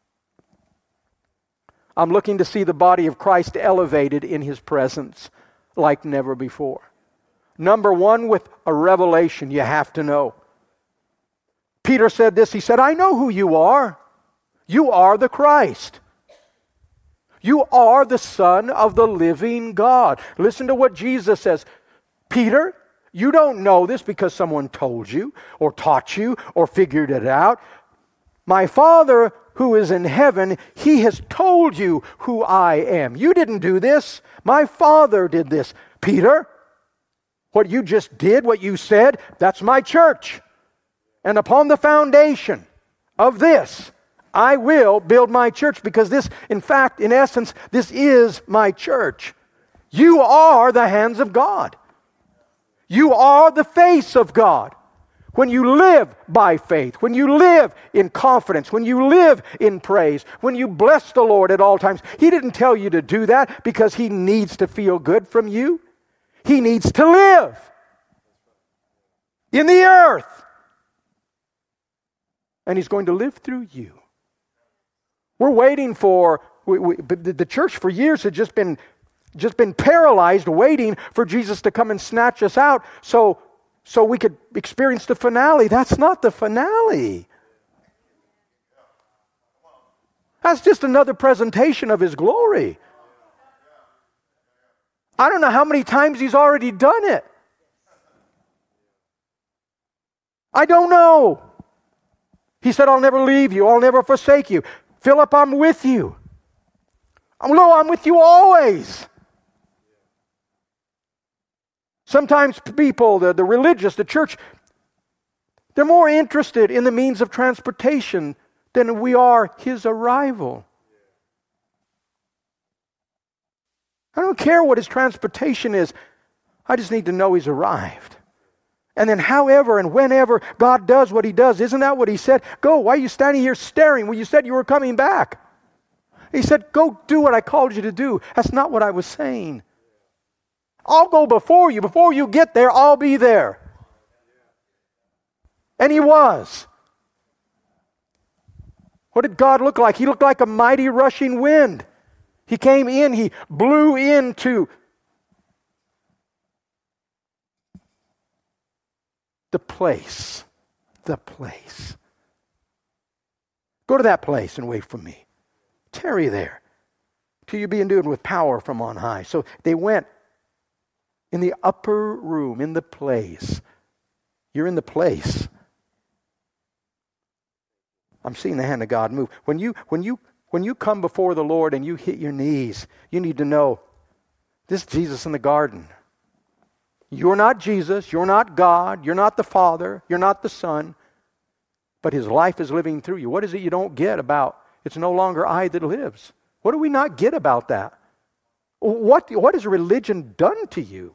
I'm looking to see the body of Christ elevated in His presence like never before. Number one, with a revelation you have to know. Peter said this, he said, I know who you are. You are the Christ. You are the Son of the living God. Listen to what Jesus says. Peter, you don't know this because someone told you or taught you or figured it out. My Father who is in heaven, He has told you who I am. You didn't do this. My Father did this. Peter, what you just did, what you said, that's my church. And upon the foundation of this, I will build my church, because this, in fact, in essence, this is my church. You are the hands of God. You are the face of God. When you live by faith, when you live in confidence, when you live in praise, when you bless the Lord at all times, He didn't tell you to do that because He needs to feel good from you. He needs to live in the earth. And He's going to live through you. We're waiting for, we, we, the church for years had just been, just been paralyzed waiting for Jesus to come and snatch us out so So we could experience the finale. That's not the finale. That's just another presentation of His glory. I don't know how many times He's already done it. I don't know. He said, I'll never leave you. I'll never forsake you. Philip, I'm with you. No, I'm with you always. Sometimes people, the, the religious, the church, they're more interested in the means of transportation than we are His arrival. I don't care what His transportation is. I just need to know He's arrived. And then however and whenever God does what He does, isn't that what He said? Go, why are you standing here staring when you said you were coming back? He said, go do what I called you to do. That's not what I was saying. I'll go before you. Before you get there, I'll be there. And He was. What did God look like? He looked like a mighty rushing wind. He came in, He blew into the place. The place. Go to that place and wait for me. Tarry there till you be endued with power from on high. So they went in the upper room, in the place. You're in the place. I'm seeing the hand of God move. When you, when you, when you come before the Lord and you hit your knees, you need to know, this is Jesus in the garden. You're not Jesus. You're not God. You're not the Father. You're not the Son. But His life is living through you. What is it you don't get about, it's no longer I that lives? What do we not get about that? What, what has religion done to you?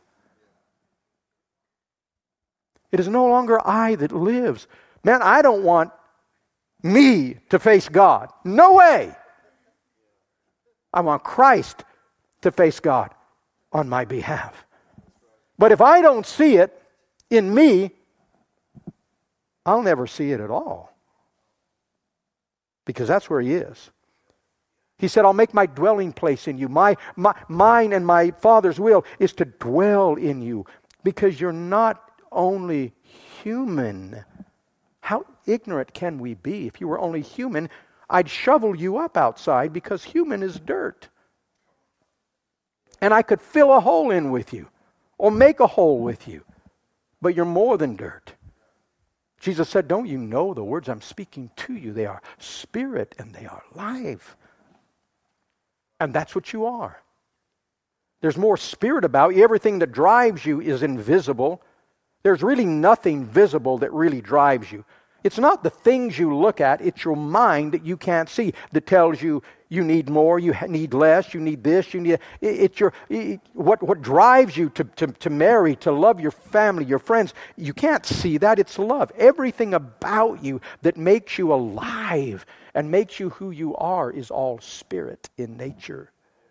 It is no longer I that lives. Man, I don't want me to face God. No way. I want Christ to face God. on my behalf. But if I don't see it in me, I'll never see it at all. Because that's where He is. He said, I'll make my dwelling place in you. My, my, mine and my Father's will is to dwell in you. Because you're not only human. How ignorant can we be? If you were only human, I'd shovel you up outside because human is dirt. And I could fill a hole in with you or make a hole with you. But you're more than dirt. Jesus said, don't you know the words I'm speaking to you? They are spirit and they are life. And that's what you are. There's more spirit about you. Everything that drives you is invisible. There's really nothing visible that really drives you. It's not the things you look at, it's your mind that you can't see that tells you you need more, you need less, you need this, you need... It, it's your... It, what, what drives you to, to, to marry, to love your family, your friends, you can't see that, it's love. Everything about you that makes you alive and makes you who you are is all spirit in nature.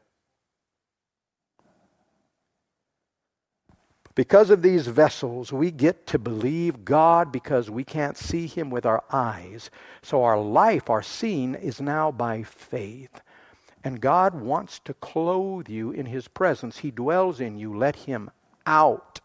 Because of these vessels, we get to believe God because we can't see Him with our eyes. So our life, our seeing, is now by faith. And God wants to clothe you in His presence. He dwells in you. Let Him out.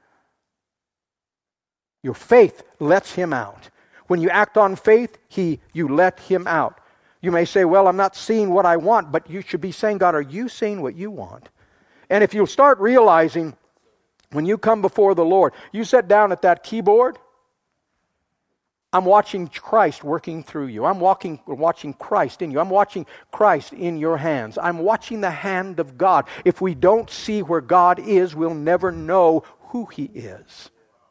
Your faith lets Him out. When you act on faith, He, you let Him out. You may say, well, I'm not seeing what I want, but you should be saying, God, are you seeing what you want? And if you'll start realizing, when you come before the Lord, you sit down at that keyboard, I'm watching Christ working through you. I'm walking, watching Christ in you. I'm watching Christ in your hands. I'm watching the hand of God. If we don't see where God is, we'll never know who He is.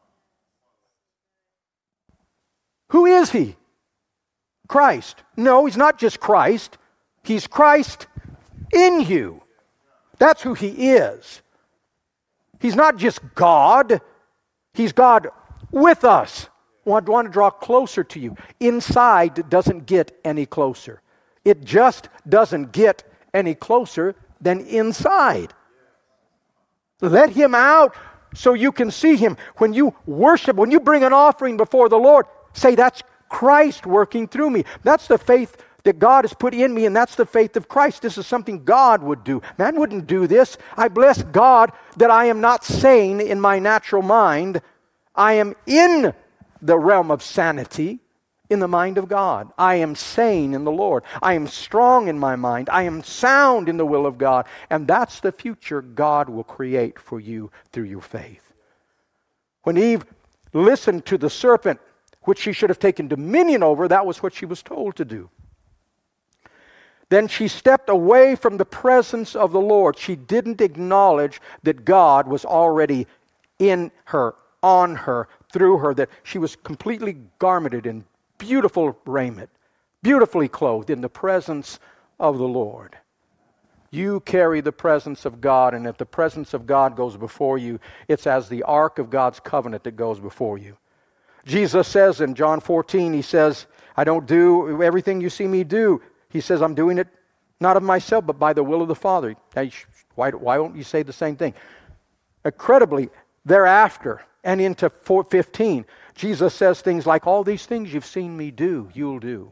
Who is He? Christ. No, He's not just Christ. He's Christ in you. That's who He is. He's not just God. He's God with us. I want, want to draw closer to you. Inside doesn't get any closer. It just doesn't get any closer than inside. Let Him out so you can see Him. When you worship, when you bring an offering before the Lord, say, that's Christ working through me. That's the faith that God has put in me, and that's the faith of Christ. This is something God would do. Man wouldn't do this. I bless God that I am not sane in my natural mind. I am in the realm of sanity in the mind of God. I am sane in the Lord. I am strong in my mind. I am sound in the will of God. And that's the future God will create for you through your faith. When Eve listened to the serpent, which she should have taken dominion over, that was what she was told to do. Then she stepped away from the presence of the Lord. She didn't acknowledge that God was already in her, on her, through her, that she was completely garmented in beautiful raiment, beautifully clothed in the presence of the Lord. You carry the presence of God, and if the presence of God goes before you, it's as the ark of God's covenant that goes before you. Jesus says in John fourteen, He says, I don't do everything you see me do. He says, I'm doing it not of myself, but by the will of the Father. Why, why won't you say the same thing? Incredibly, thereafter and into four fifteen, Jesus says things like, all these things you've seen me do, you'll do.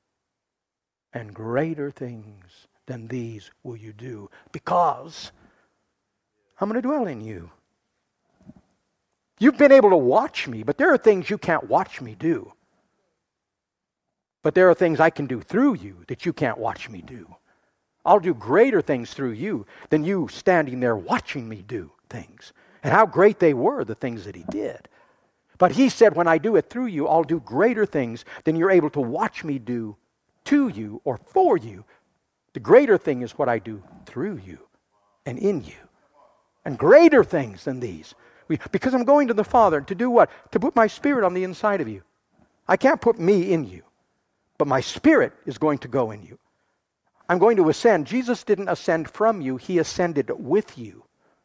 And greater things than these will you do, because I'm going to dwell in you. You've been able to watch me, but there are things you can't watch me do. But there are things I can do through you that you can't watch me do. I'll do greater things through you than you standing there watching me do things. And how great they were, the things that He did. But He said, when I do it through you, I'll do greater things than you're able to watch me do to you or for you. The greater thing is what I do through you and in you. And greater things than these. We, because I'm going to the Father to do what? To put my Spirit on the inside of you. I can't put me in you. But my Spirit is going to go in you. I'm going to ascend. Jesus didn't ascend from you. He ascended with you.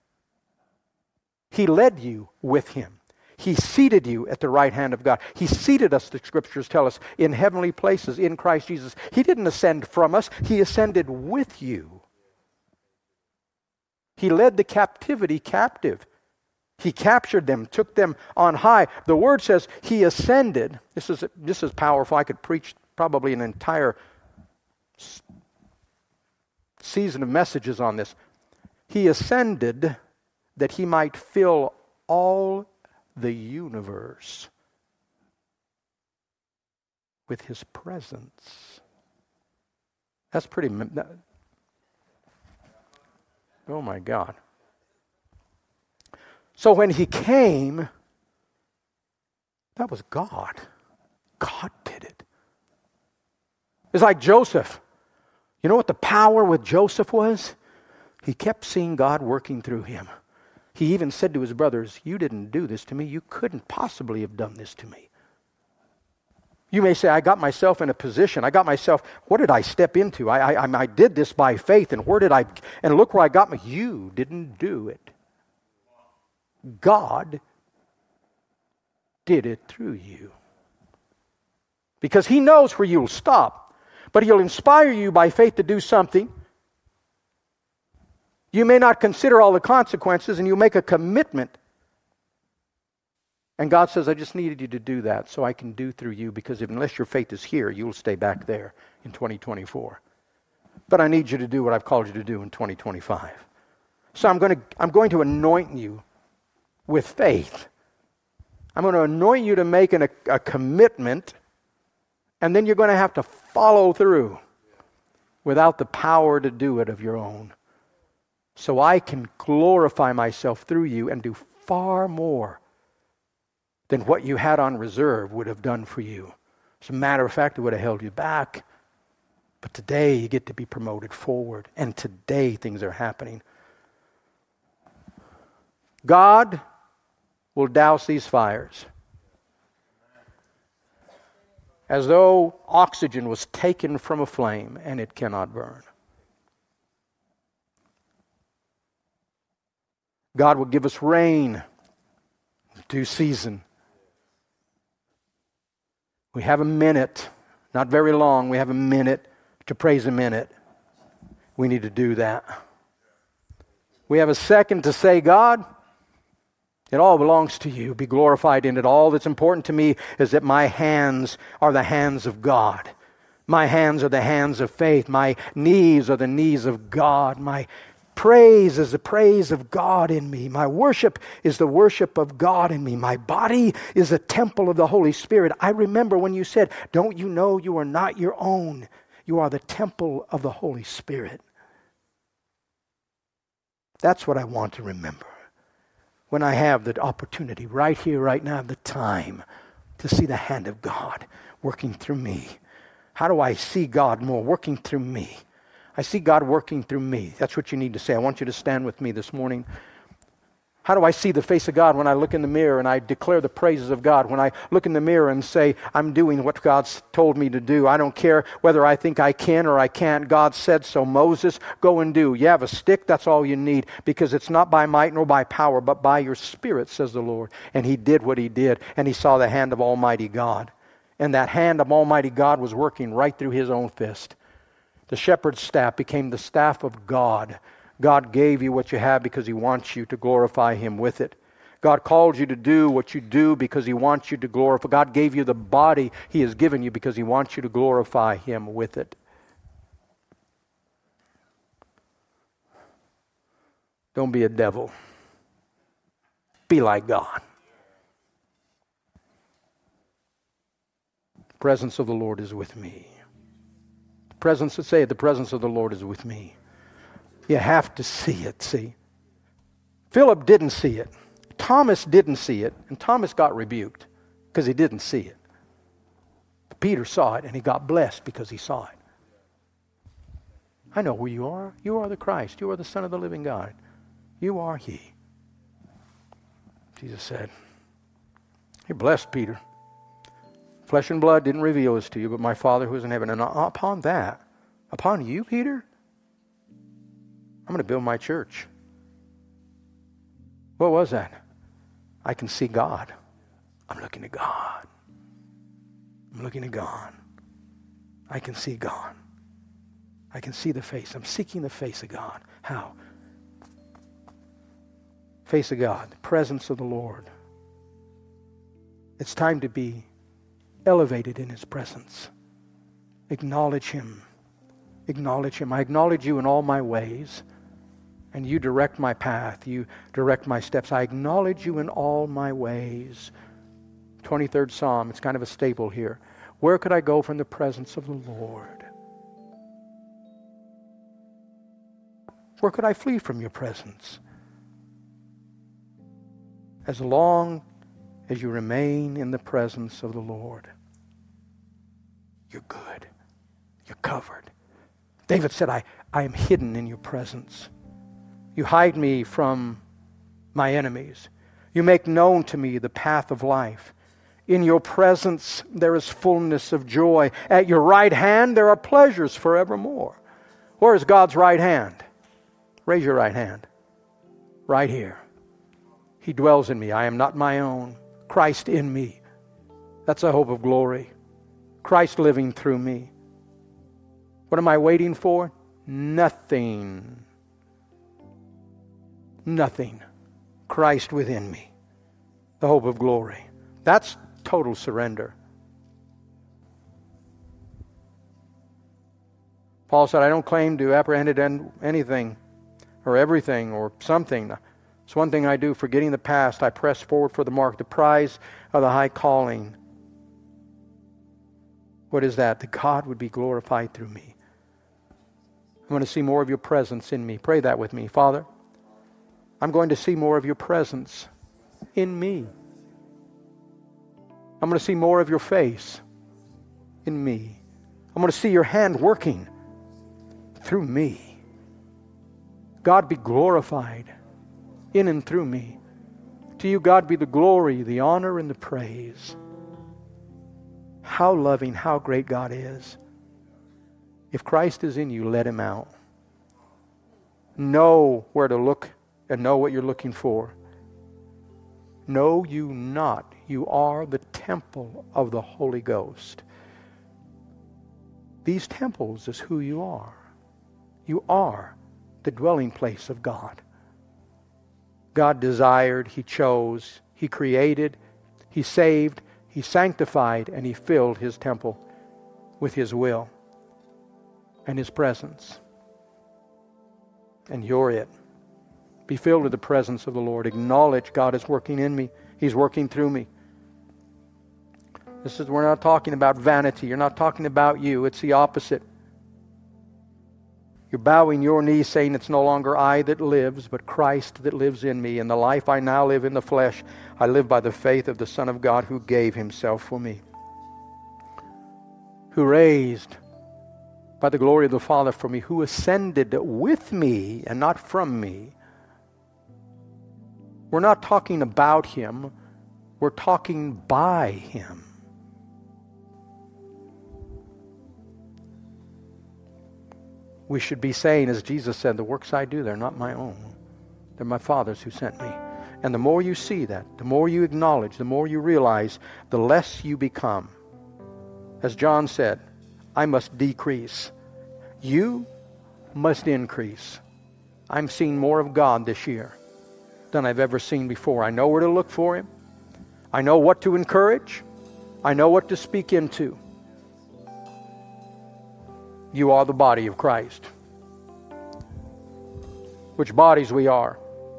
He led you with Him. He seated you at the right hand of God. He seated us, the Scriptures tell us, in heavenly places in Christ Jesus. He didn't ascend from us. He ascended with you. He led the captivity captive. He captured them, took them on high. The word says he ascended. This is, this is powerful. I could preach probably an entire season of messages on this. He ascended that he might fill all the universe with his presence. That's pretty... That, oh my God. So when he came, that was God. God did it. It's like Joseph. You know what the power with Joseph was? He kept seeing God working through him. He even said to his brothers, you didn't do this to me. You couldn't possibly have done this to me. You may say, I got myself in a position. I got myself, what did I step into? I, I, I did this by faith, and where did I, and look where I got me. You didn't do it. God did it through you. Because he knows where you'll stop. But he'll inspire you by faith to do something. You may not consider all the consequences, and you'll make a commitment. And God says, I just needed you to do that so I can do through you, because if, unless your faith is here, you'll stay back there in twenty twenty-four. But I need you to do what I've called you to do in twenty twenty-five. So I'm going to, I'm going to anoint you with faith. I'm going to anoint you to make an, a, a commitment, and then you're going to have to follow through without the power to do it of your own. So I can glorify myself through you and do far more than what you had on reserve would have done for you. As a matter of fact, it would have held you back. But today you get to be promoted forward, and today things are happening. God will douse these fires as though oxygen was taken from a flame and it cannot burn. God will give us rain in due season. We have a minute, not very long, we have a minute to praise Him in it. We need to do that. We have a second to say, God, it all belongs to you. Be glorified in it. All that's important to me is that my hands are the hands of God. My hands are the hands of faith. My knees are the knees of God. My praise is the praise of God in me. My worship is the worship of God in me. My body is a temple of the Holy Spirit. I remember when you said, don't you know you are not your own? You are the temple of the Holy Spirit. That's what I want to remember. When I have the opportunity right here, right now, the time to see the hand of God working through me. How do I see God more working through me? I see God working through me. That's what you need to say. I want you to stand with me this morning. How do I see the face of God when I look in the mirror and I declare the praises of God? When I look in the mirror and say, I'm doing what God's told me to do. I don't care whether I think I can or I can't. God said so. Moses, go and do. You have a stick, that's all you need. Because it's not by might nor by power, but by your Spirit, says the Lord. And he did what he did. And he saw the hand of Almighty God. And that hand of Almighty God was working right through his own fist. The shepherd's staff became the staff of God. God gave you what you have because he wants you to glorify him with it. God called you to do what you do because he wants you to glorify. God gave you the body he has given you because he wants you to glorify him with it. Don't be a devil. Be like God. The presence of the Lord is with me. The presence, say it, the presence of the Lord is with me. You have to see it, see. Philip didn't see it. Thomas didn't see it. And Thomas got rebuked because he didn't see it. But Peter saw it and he got blessed because he saw it. I know who you are. You are the Christ. You are the Son of the living God. You are he. Jesus said, you're blessed, Peter. Flesh and blood didn't reveal this to you, but my Father who is in heaven. And upon that, upon you, Peter, I'm going to build my church. What was that? I can see God. I'm looking at God. I'm looking at God. I can see God. I can see the face. I'm seeking the face of God. How? Face of God, the presence of the Lord. It's time to be elevated in His presence. Acknowledge Him. Acknowledge Him. I acknowledge You in all my ways, and You direct my path. You direct my steps. I acknowledge You in all my ways. twenty-third Psalm, it's kind of a staple here. Where could I go from the presence of the Lord? Where could I flee from Your presence? As long as you remain in the presence of the Lord, you're good. You're covered. David said, I, I am hidden in Your presence. You hide me from my enemies. You make known to me the path of life. In Your presence there is fullness of joy. At Your right hand there are pleasures forevermore. Where is God's right hand? Raise your right hand. Right here. He dwells in me. I am not my own. Christ in me. That's a hope of glory. Christ living through me. What am I waiting for? Nothing. Nothing. Christ within me. The hope of glory. That's total surrender. Paul said, I don't claim to apprehend anything or everything or something. It's one thing I do, forgetting the past, I press forward for the mark, the prize of the high calling. What is that? That God would be glorified through me. I want to see more of Your presence in me. Pray that with me. Father, I'm going to see more of Your presence in me. I'm going to see more of Your face in me. I'm going to see Your hand working through me. God be glorified in and through me. To You, God, be the glory, the honor, and the praise. How loving, how great God is. If Christ is in you, let Him out. Know where to look and know what you're looking for. Know you not, you are the temple of the Holy Ghost. These temples is who you are. You are the dwelling place of God. God desired, He chose, He created, He saved, He sanctified, and He filled His temple with His will and His presence. And you're it. Be filled with the presence of the Lord. Acknowledge God is working in me. He's working through me. This is, we're not talking about vanity. You're not talking about you. It's the opposite. You're bowing your knees saying, it's no longer I that lives, but Christ that lives in me. And the life I now live in the flesh, I live by the faith of the Son of God who gave Himself for me. Who raised by the glory of the Father for me, who ascended with me and not from me. We're not talking about Him. We're talking by Him. We should be saying, as Jesus said, the works I do, they're not my own. They're my Father's who sent me. And the more you see that, the more you acknowledge, the more you realize, the less you become. As John said, I must decrease. You must increase. I'm seeing more of God this year than I've ever seen before. I know where to look for Him. I know what to encourage. I know what to speak into. You are the body of Christ. Which bodies we are.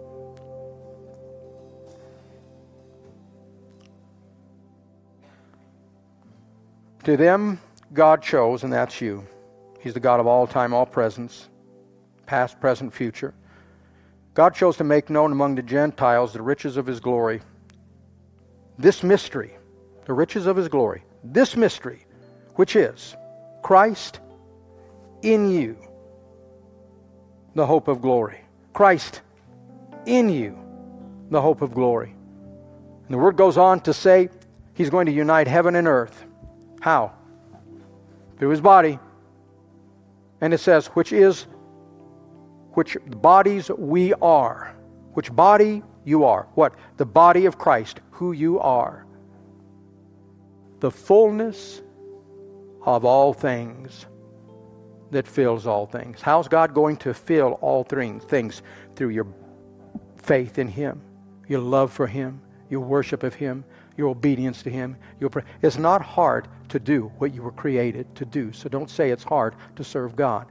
To them, God chose, and that's you. He's the God of all time, all presence, past, present, future. God chose to make known among the Gentiles the riches of His glory. This mystery, the riches of His glory, this mystery, which is Christ in you, the hope of glory. Christ in you, the hope of glory. And the word goes on to say He's going to unite heaven and earth. How? Through His body. And it says, which is, which bodies we are. Which body you are. What? The body of Christ, who you are. The fullness of all things that fills all things. How's God going to fill all things? Things through your faith in Him, your love for Him, your worship of Him, your obedience to Him. Your pray. It's not hard to do what you were created to do. So don't say it's hard to serve God.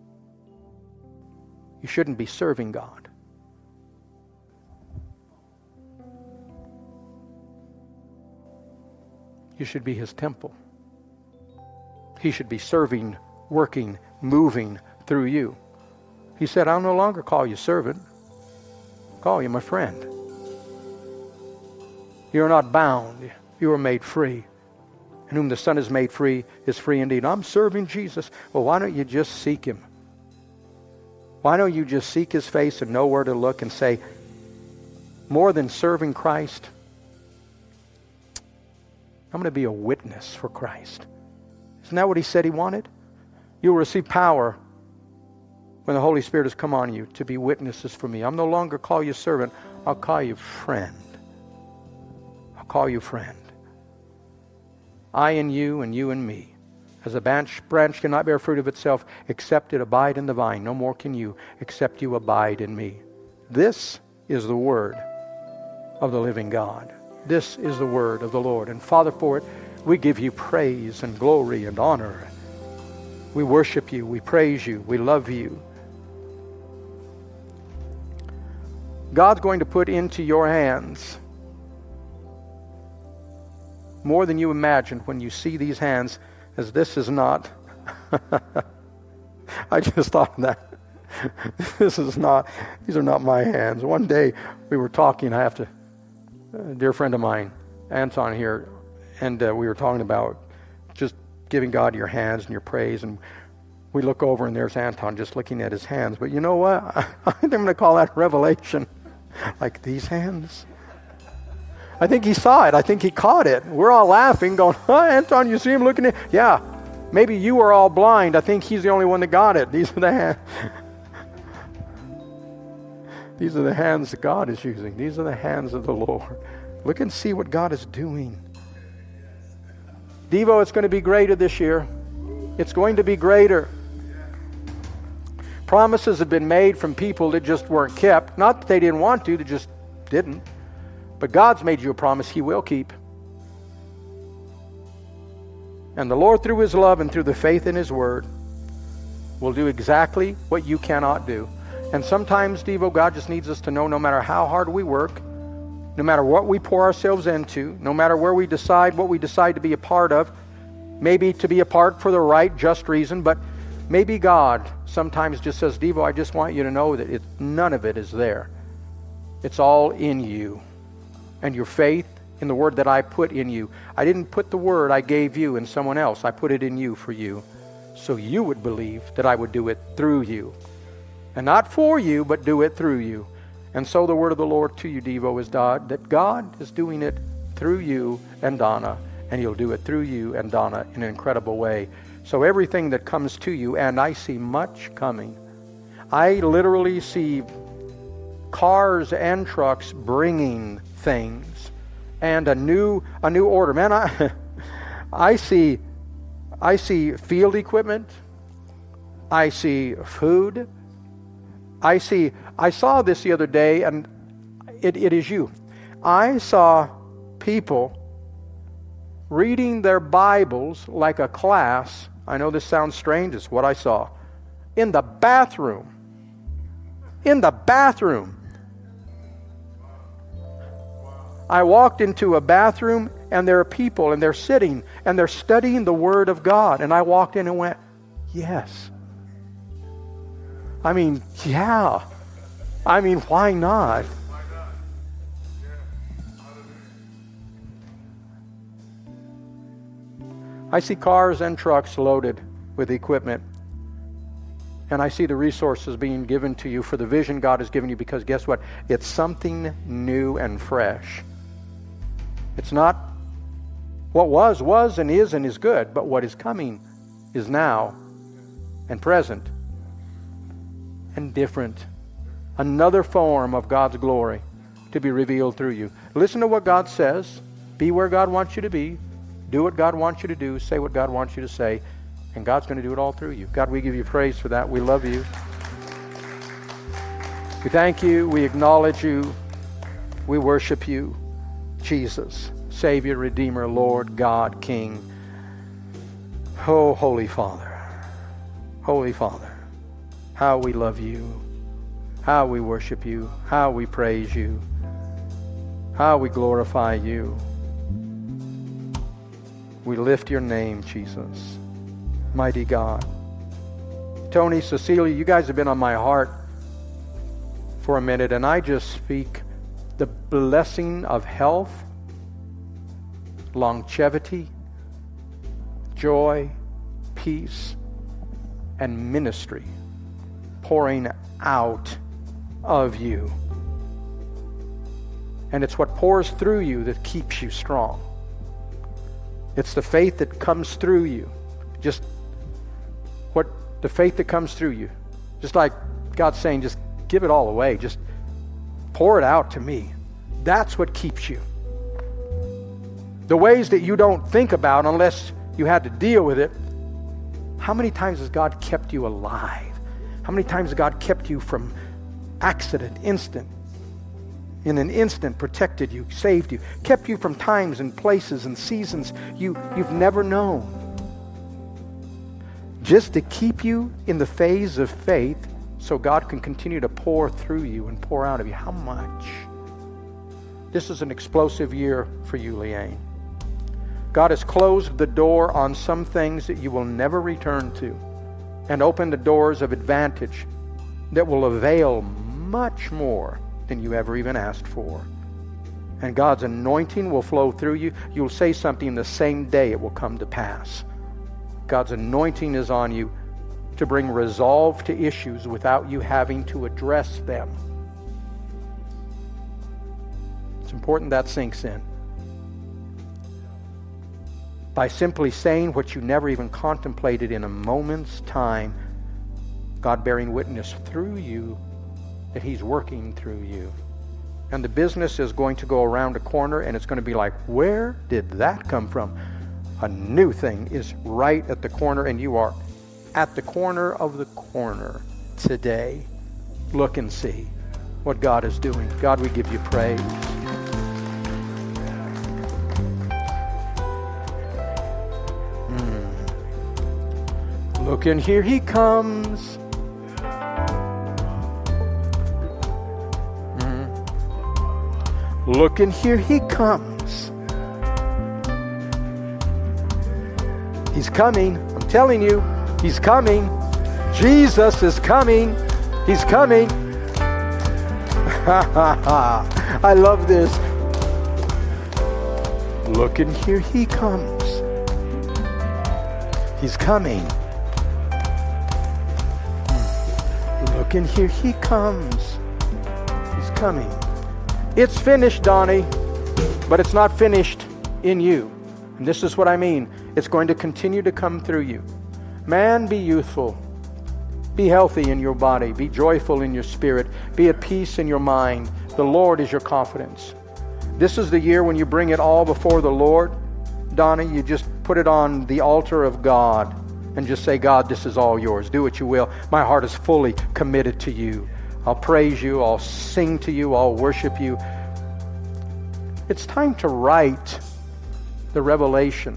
You shouldn't be serving God. You should be His temple. He should be serving, working, moving through you. He said, I'll no longer call you servant. I'll call you my friend. You are not bound. You are made free. And whom the Son has made free is free indeed. I'm serving Jesus. Well, why don't you just seek Him? Why don't you just seek His face and know where to look and say, more than serving Christ, I'm going to be a witness for Christ. Isn't that what He said He wanted? You will receive power when the Holy Spirit has come on you to be witnesses for me. I'll no longer call you servant. I'll call you friend. I'll call you friend. I and you and you and me. As a branch, branch cannot bear fruit of itself except it abide in the vine. No more can you except you abide in me. This is the word of the living God. This is the word of the Lord. And Father, for it, we give you praise and glory and honor. We worship you. We praise you. We love you. God's going to put into your hands more than you imagined when you see these hands, as this is not. I just thought of that. This is not, these are not my hands. One day we were talking, I have to, a dear friend of mine, Anton here, and uh, we were talking about just giving God your hands and your praise, and we look over and there's Anton just looking at his hands. But you know what? I, I think I'm going to call that revelation. Like these hands. I think he saw it. I think he caught it. We're all laughing, going, huh, Anton, you see him looking at, yeah, maybe you were all blind. I think he's the only one that got it. These are the hands. These are the hands that God is using. These are the hands of the Lord. Look and see what God is doing. Devo, it's going to be greater this year. It's going to be greater. Promises have been made from people that just weren't kept. Not that they didn't want to, they just didn't. But God's made you a promise He will keep. And the Lord, through His love and through the faith in His Word, will do exactly what you cannot do. And sometimes, Devo, God just needs us to know no matter how hard we work, no matter what we pour ourselves into, no matter where we decide, what we decide to be a part of, maybe to be a part for the right, just reason, but maybe God sometimes just says, Devo, I just want you to know that it, none of it is there. It's all in you. And your faith in the word that I put in you. I didn't put the word I gave you in someone else. I put it in you for you. So you would believe that I would do it through you. And not for you, but do it through you. And so the word of the Lord to you, Devo, is God, that God is doing it through you and Donna. And He'll do it through you and Donna in an incredible way. So everything that comes to you, and I see much coming. I literally see cars and trucks bringing things and a new a new order. Man, I I see I see field equipment. I see food. I see I saw this the other day, and it, it is you. I saw people reading their Bibles like a class. I know this sounds strange, it's what I saw. In the bathroom. In the bathroom. I walked into a bathroom and there are people and they're sitting and they're studying the Word of God. And I walked in and went, yes. I mean, yeah. I mean, why not? I see cars and trucks loaded with equipment. And I see the resources being given to you for the vision God has given you, because guess what? It's something new and fresh. It's not what was, was, and is, and is good, but what is coming is now and present and different. Another form of God's glory to be revealed through you. Listen to what God says. Be where God wants you to be. Do what God wants you to do. Say what God wants you to say. And God's going to do it all through you. God, we give you praise for that. We love you. We thank you. We acknowledge you. We worship you, Jesus, Savior, Redeemer, Lord, God, King. Oh, Holy Father, Holy Father, how we love you, how we worship you, how we praise you, how we glorify you. We lift your name, Jesus, mighty God. Tony, Cecilia, you guys have been on my heart for a minute, and I just speak the blessing of health, longevity, joy, peace, and ministry pouring out of you. And it's what pours through you that keeps you strong. It's the faith that comes through you. Just what the faith that comes through you. Just like God's saying, just give it all away. Just pour it out to me. That's what keeps you. The ways that you don't think about unless you had to deal with it. How many times has God kept you alive? How many times has God kept you from accident, instant? In an instant, protected you, saved you, kept you from times and places and seasons you, you've never known. Just to keep you in the phase of faith so God can continue to pour through you and pour out of you. How much? This is an explosive year for you, Leanne. God has closed the door on some things that you will never return to and opened the doors of advantage that will avail much more than you ever even asked for. And God's anointing will flow through you. You'll say something the same day it will come to pass. God's anointing is on you to bring resolve to issues without you having to address them. It's important that sinks in. By simply saying what you never even contemplated in a moment's time, God bearing witness through you that He's working through you. And the business is going to go around a corner and it's going to be like, where did that come from? A new thing is right at the corner, and you are at the corner of the corner today. Look and see what God is doing. God, we give you praise. Mm. Look and here He comes. Mm. Look and here He comes. He's coming. I'm telling you, He's coming. Jesus is coming. He's coming. I love this. Look and here He comes. He's coming. Look and here He comes. He's coming. It's finished, Donnie, but it's not finished in you. And this is what I mean. It's going to continue to come through you. Man, be youthful. Be healthy in your body. Be joyful in your spirit. Be at peace in your mind. The Lord is your confidence. This is the year when you bring it all before the Lord. Donnie, you just put it on the altar of God and just say, God, this is all yours. Do what you will. My heart is fully committed to you. I'll praise you. I'll sing to you. I'll worship you. It's time to write the revelation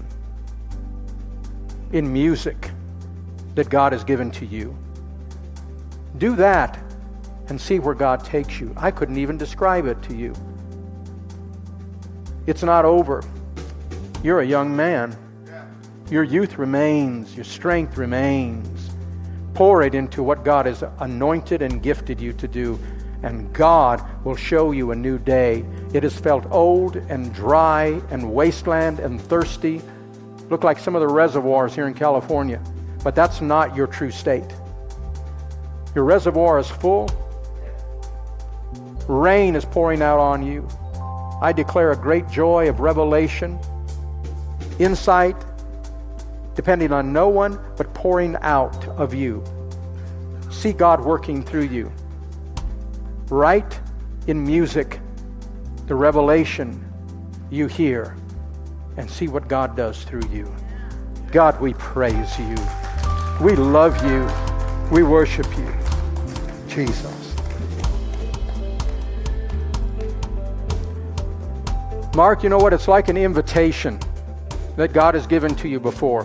in music that God has given to you. Do that and see where God takes you. I couldn't even describe it to you. It's not over. You're a young man. Your youth remains. Your strength remains. Pour it into what God has anointed and gifted you to do, and God will show you a new day. It has felt old and dry and wasteland and thirsty. Look like some of the reservoirs here in California. But that's not your true state. Your reservoir is full. Rain is pouring out on you. I declare a great joy of revelation, insight, depending on no one, but pouring out of you. See God working through you. Write in music the revelation you hear and see what God does through you. God, we praise you. We love you. We worship you. Jesus. Mark, you know what? It's like an invitation that God has given to you before.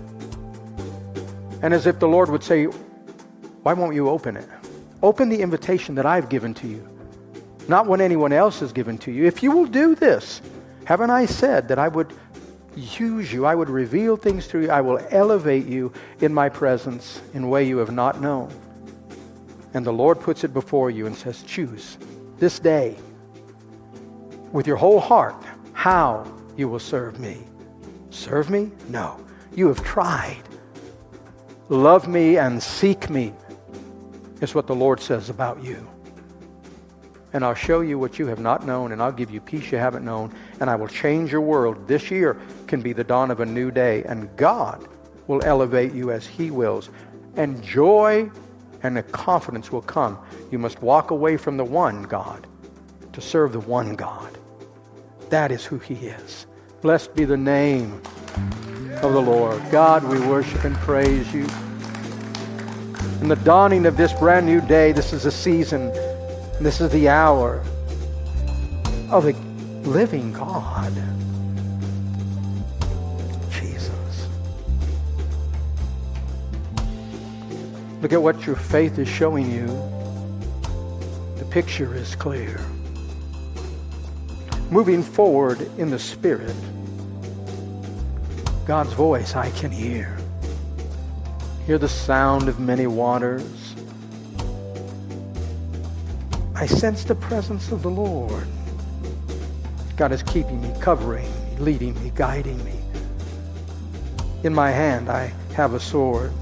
And as if the Lord would say, why won't you open it? Open the invitation that I've given to you, not what anyone else has given to you. If you will do this, haven't I said that I would use you, I would reveal things through you, I will elevate you in my presence in a way you have not known. And the Lord puts it before you and says, choose this day with your whole heart how you will serve me. Serve me? No. You have tried. Love me and seek me is what the Lord says about you. And I'll show you what you have not known, and I'll give you peace you haven't known, and I will change your world. This year can be the dawn of a new day, and God will elevate you as He wills. And joy and the confidence will come. You must walk away from the one God to serve the one God. That is who He is. Blessed be the name of the Lord. God, we worship and praise you. In the dawning of this brand new day, this is a season, this is the hour of the living God. Jesus. Look at what your faith is showing you. The picture is clear. Moving forward in the Spirit, God's voice I can hear. Hear the sound of many waters. I sense the presence of the Lord. God is keeping me, covering me, leading me, guiding me. In my hand I have a sword,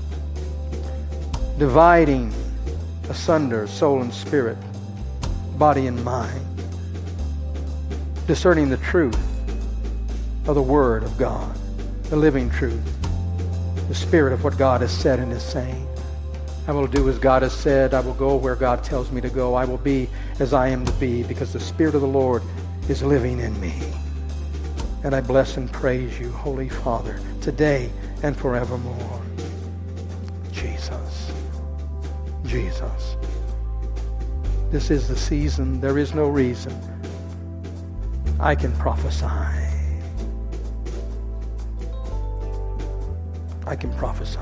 dividing asunder soul and spirit, body and mind, discerning the truth of the Word of God, the living truth, the spirit of what God has said and is saying. I will do as God has said. I will go where God tells me to go. I will be as I am to be, because the Spirit of the Lord is living in me. And I bless and praise you, Holy Father, today and forevermore. Jesus. Jesus. This is the season. There is no reason I can prophesy. I can prophesy.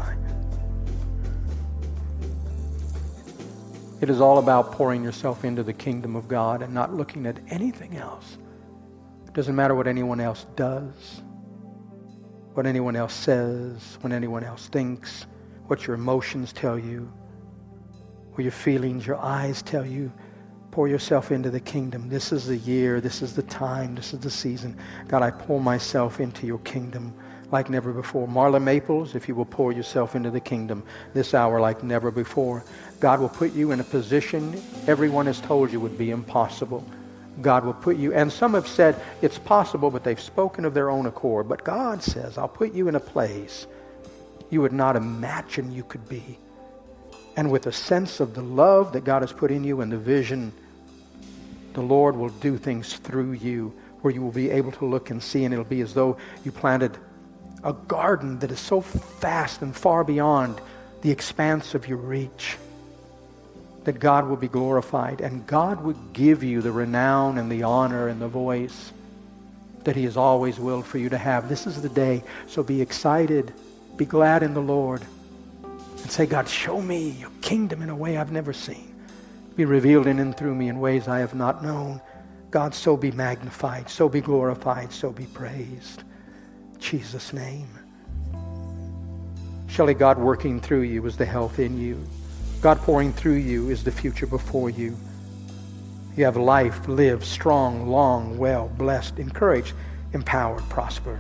It is all about pouring yourself into the kingdom of God and not looking at anything else. It doesn't matter what anyone else does, what anyone else says, what anyone else thinks, what your emotions tell you, what your feelings, your eyes tell you. Pour yourself into the kingdom. This is the year, this is the time, this is the season. God, I pour myself into your kingdom like never before. Marla Maples, if you will pour yourself into the kingdom this hour like never before, God will put you in a position everyone has told you would be impossible. God will put you, and some have said it's possible, but they've spoken of their own accord. But God says, I'll put you in a place you would not imagine you could be. And with a sense of the love that God has put in you and the vision, the Lord will do things through you where you will be able to look and see, and it'll be as though you planted a garden that is so vast and far beyond the expanse of your reach, that God will be glorified, and God will give you the renown and the honor and the voice that He has always willed for you to have. This is the day, so be excited, be glad in the Lord, and say, God, show me your kingdom in a way I've never seen. Be revealed in and through me in ways I have not known. God, so be magnified, so be glorified, so be praised. Jesus' name. Shelley, God working through you is the health in you. God pouring through you is the future before you. You have life, live strong, long, well, blessed, encouraged, empowered, prospered.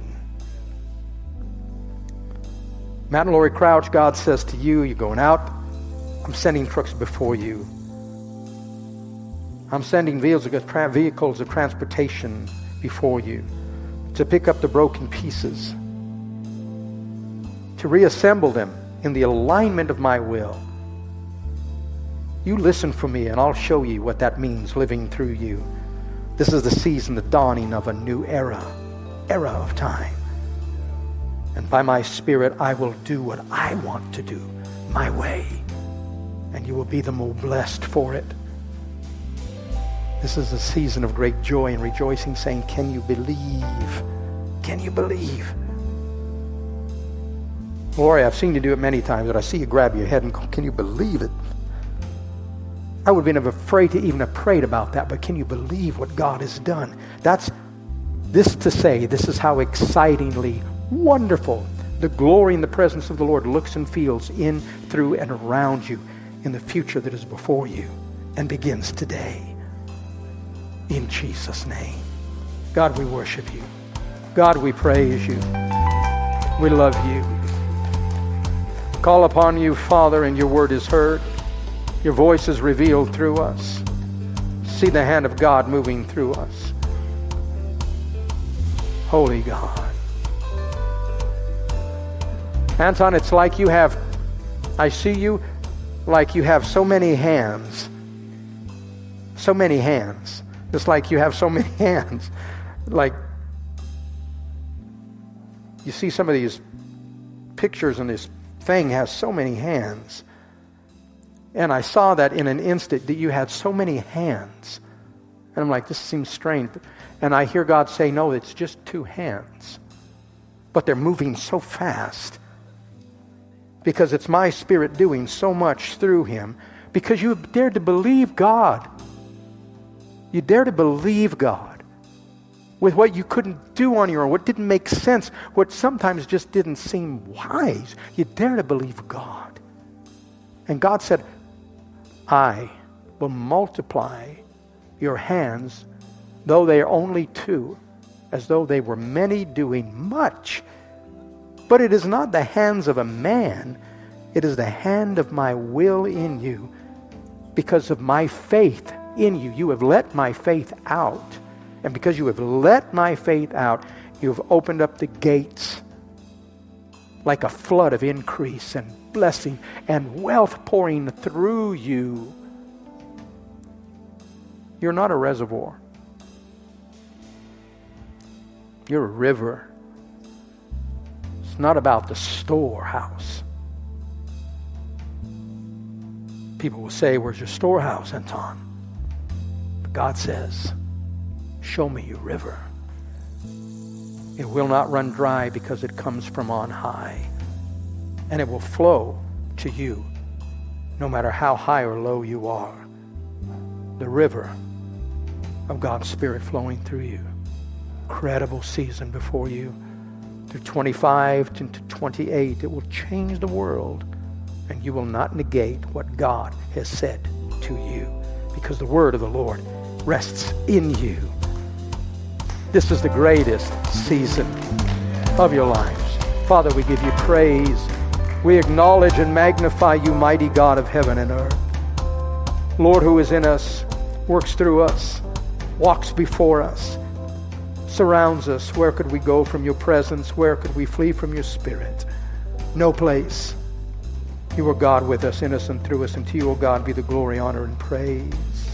Matt and Lori Crouch, God says to you, you're going out, I'm sending trucks before you. I'm sending vehicles of transportation before you, to pick up the broken pieces, to reassemble them in the alignment of my will. You listen for me and I'll show you what that means living through you. This is the season, the dawning of a new era, era of time. And by my Spirit, I will do what I want to do, my way. And you will be the more blessed for it. This is a season of great joy and rejoicing, saying, can you believe? Can you believe? Lori, I've seen you do it many times, but I see you grab your head and go, can you believe it? I would have been afraid to even have prayed about that, but can you believe what God has done? That's this to say, this is how excitingly wonderful the glory and the presence of the Lord looks and feels in, through, and around you in the future that is before you and begins today. In Jesus' name. God, we worship you. God, we praise you. We love you. Call upon you, Father, and your word is heard. Your voice is revealed through us. See the hand of God moving through us. Holy God. Anton, it's like you have, I see you like you have so many hands. So many hands. It's like you have so many hands. Like, you see some of these pictures and this thing has so many hands. And I saw that in an instant that you had so many hands. And I'm like, this seems strange. And I hear God say, no, it's just two hands. But they're moving so fast. Because it's my Spirit doing so much through him. Because you dared to believe God. You dare to believe God. With what you couldn't do on your own. What didn't make sense. What sometimes just didn't seem wise. You dare to believe God. And God said, I will multiply your hands, though they are only two, as though they were many doing much. But it is not the hands of a man, it is the hand of my will in you, because of my faith in you. You have let my faith out. And because you have let my faith out, you have opened up the gates like a flood of increase and blessing and wealth pouring through you. You're not a reservoir. You're a river. It's not about the storehouse. People will say, where's your storehouse, Anton? But God says, show me your river. It will not run dry because it comes from on high. And it will flow to you no matter how high or low you are. The river of God's Spirit flowing through you. Incredible season before you. Through twenty-five to twenty-eight, it will change the world. And you will not negate what God has said to you. Because the word of the Lord rests in you. This is the greatest season of your lives. Father, we give you praise. We acknowledge and magnify you, mighty God of heaven and earth. Lord, who is in us, works through us, walks before us, surrounds us. Where could we go from your presence? Where could we flee from your Spirit? No place. You are God with us, in us, and through us. And to you, O God, be the glory, honor, and praise.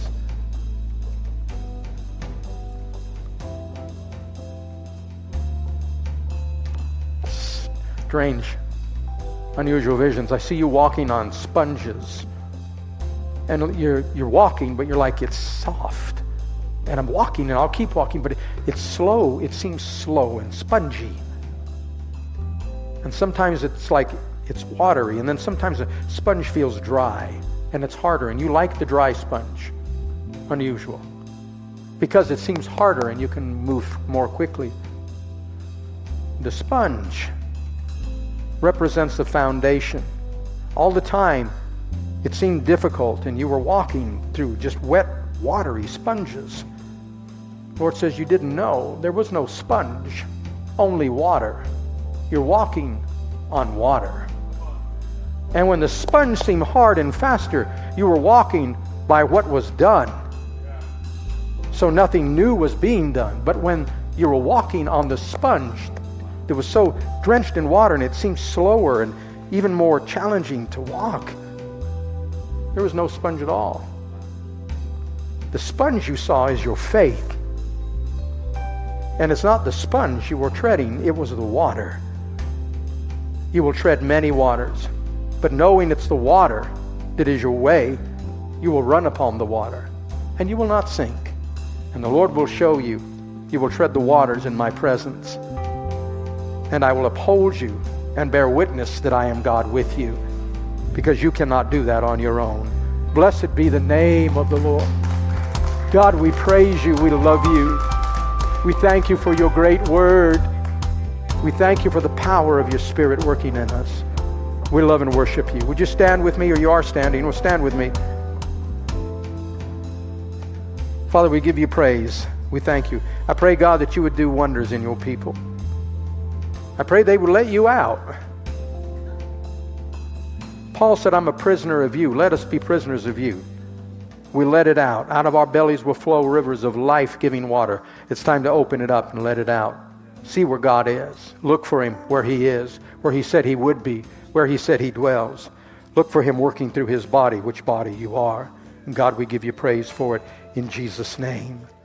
Strange, unusual visions. I see you walking on sponges. And you're you're walking, but you're like, it's soft. And I'm walking, and I'll keep walking, but it, it's slow. It seems slow and spongy. And sometimes it's like it's watery, and then sometimes the sponge feels dry, and it's harder, and you like the dry sponge. Unusual. Because it seems harder, and you can move more quickly. The sponge represents the foundation. All the time, it seemed difficult, and you were walking through just wet, watery sponges. The Lord says you didn't know. There was no sponge, only water. You're walking on water. And when the sponge seemed hard and faster, you were walking by what was done. So nothing new was being done. But when you were walking on the sponge, it was so drenched in water, and it seemed slower and even more challenging to walk. There was no sponge at all. The sponge you saw is your faith. And it's not the sponge you were treading, it was the water. You will tread many waters, but knowing it's the water that is your way, you will run upon the water, and you will not sink. And the Lord will show you. You will tread the waters in my presence. And I will uphold you and bear witness that I am God with you, because you cannot do that on your own. Blessed be the name of the Lord. God, we praise you. We love you. We thank you for your great word. We thank you for the power of your Spirit working in us. We love and worship you. Would you stand with me, or you are standing? Well, stand with me. Father, we give you praise. We thank you. I pray, God, that you would do wonders in your people. I pray they would let you out. Paul said, I'm a prisoner of you. Let us be prisoners of you. We let it out. Out of our bellies will flow rivers of life-giving water. It's time to open it up and let it out. See where God is. Look for him where he is, where he said he would be, where he said he dwells. Look for him working through his body, which body you are. And God, we give you praise for it in Jesus' name.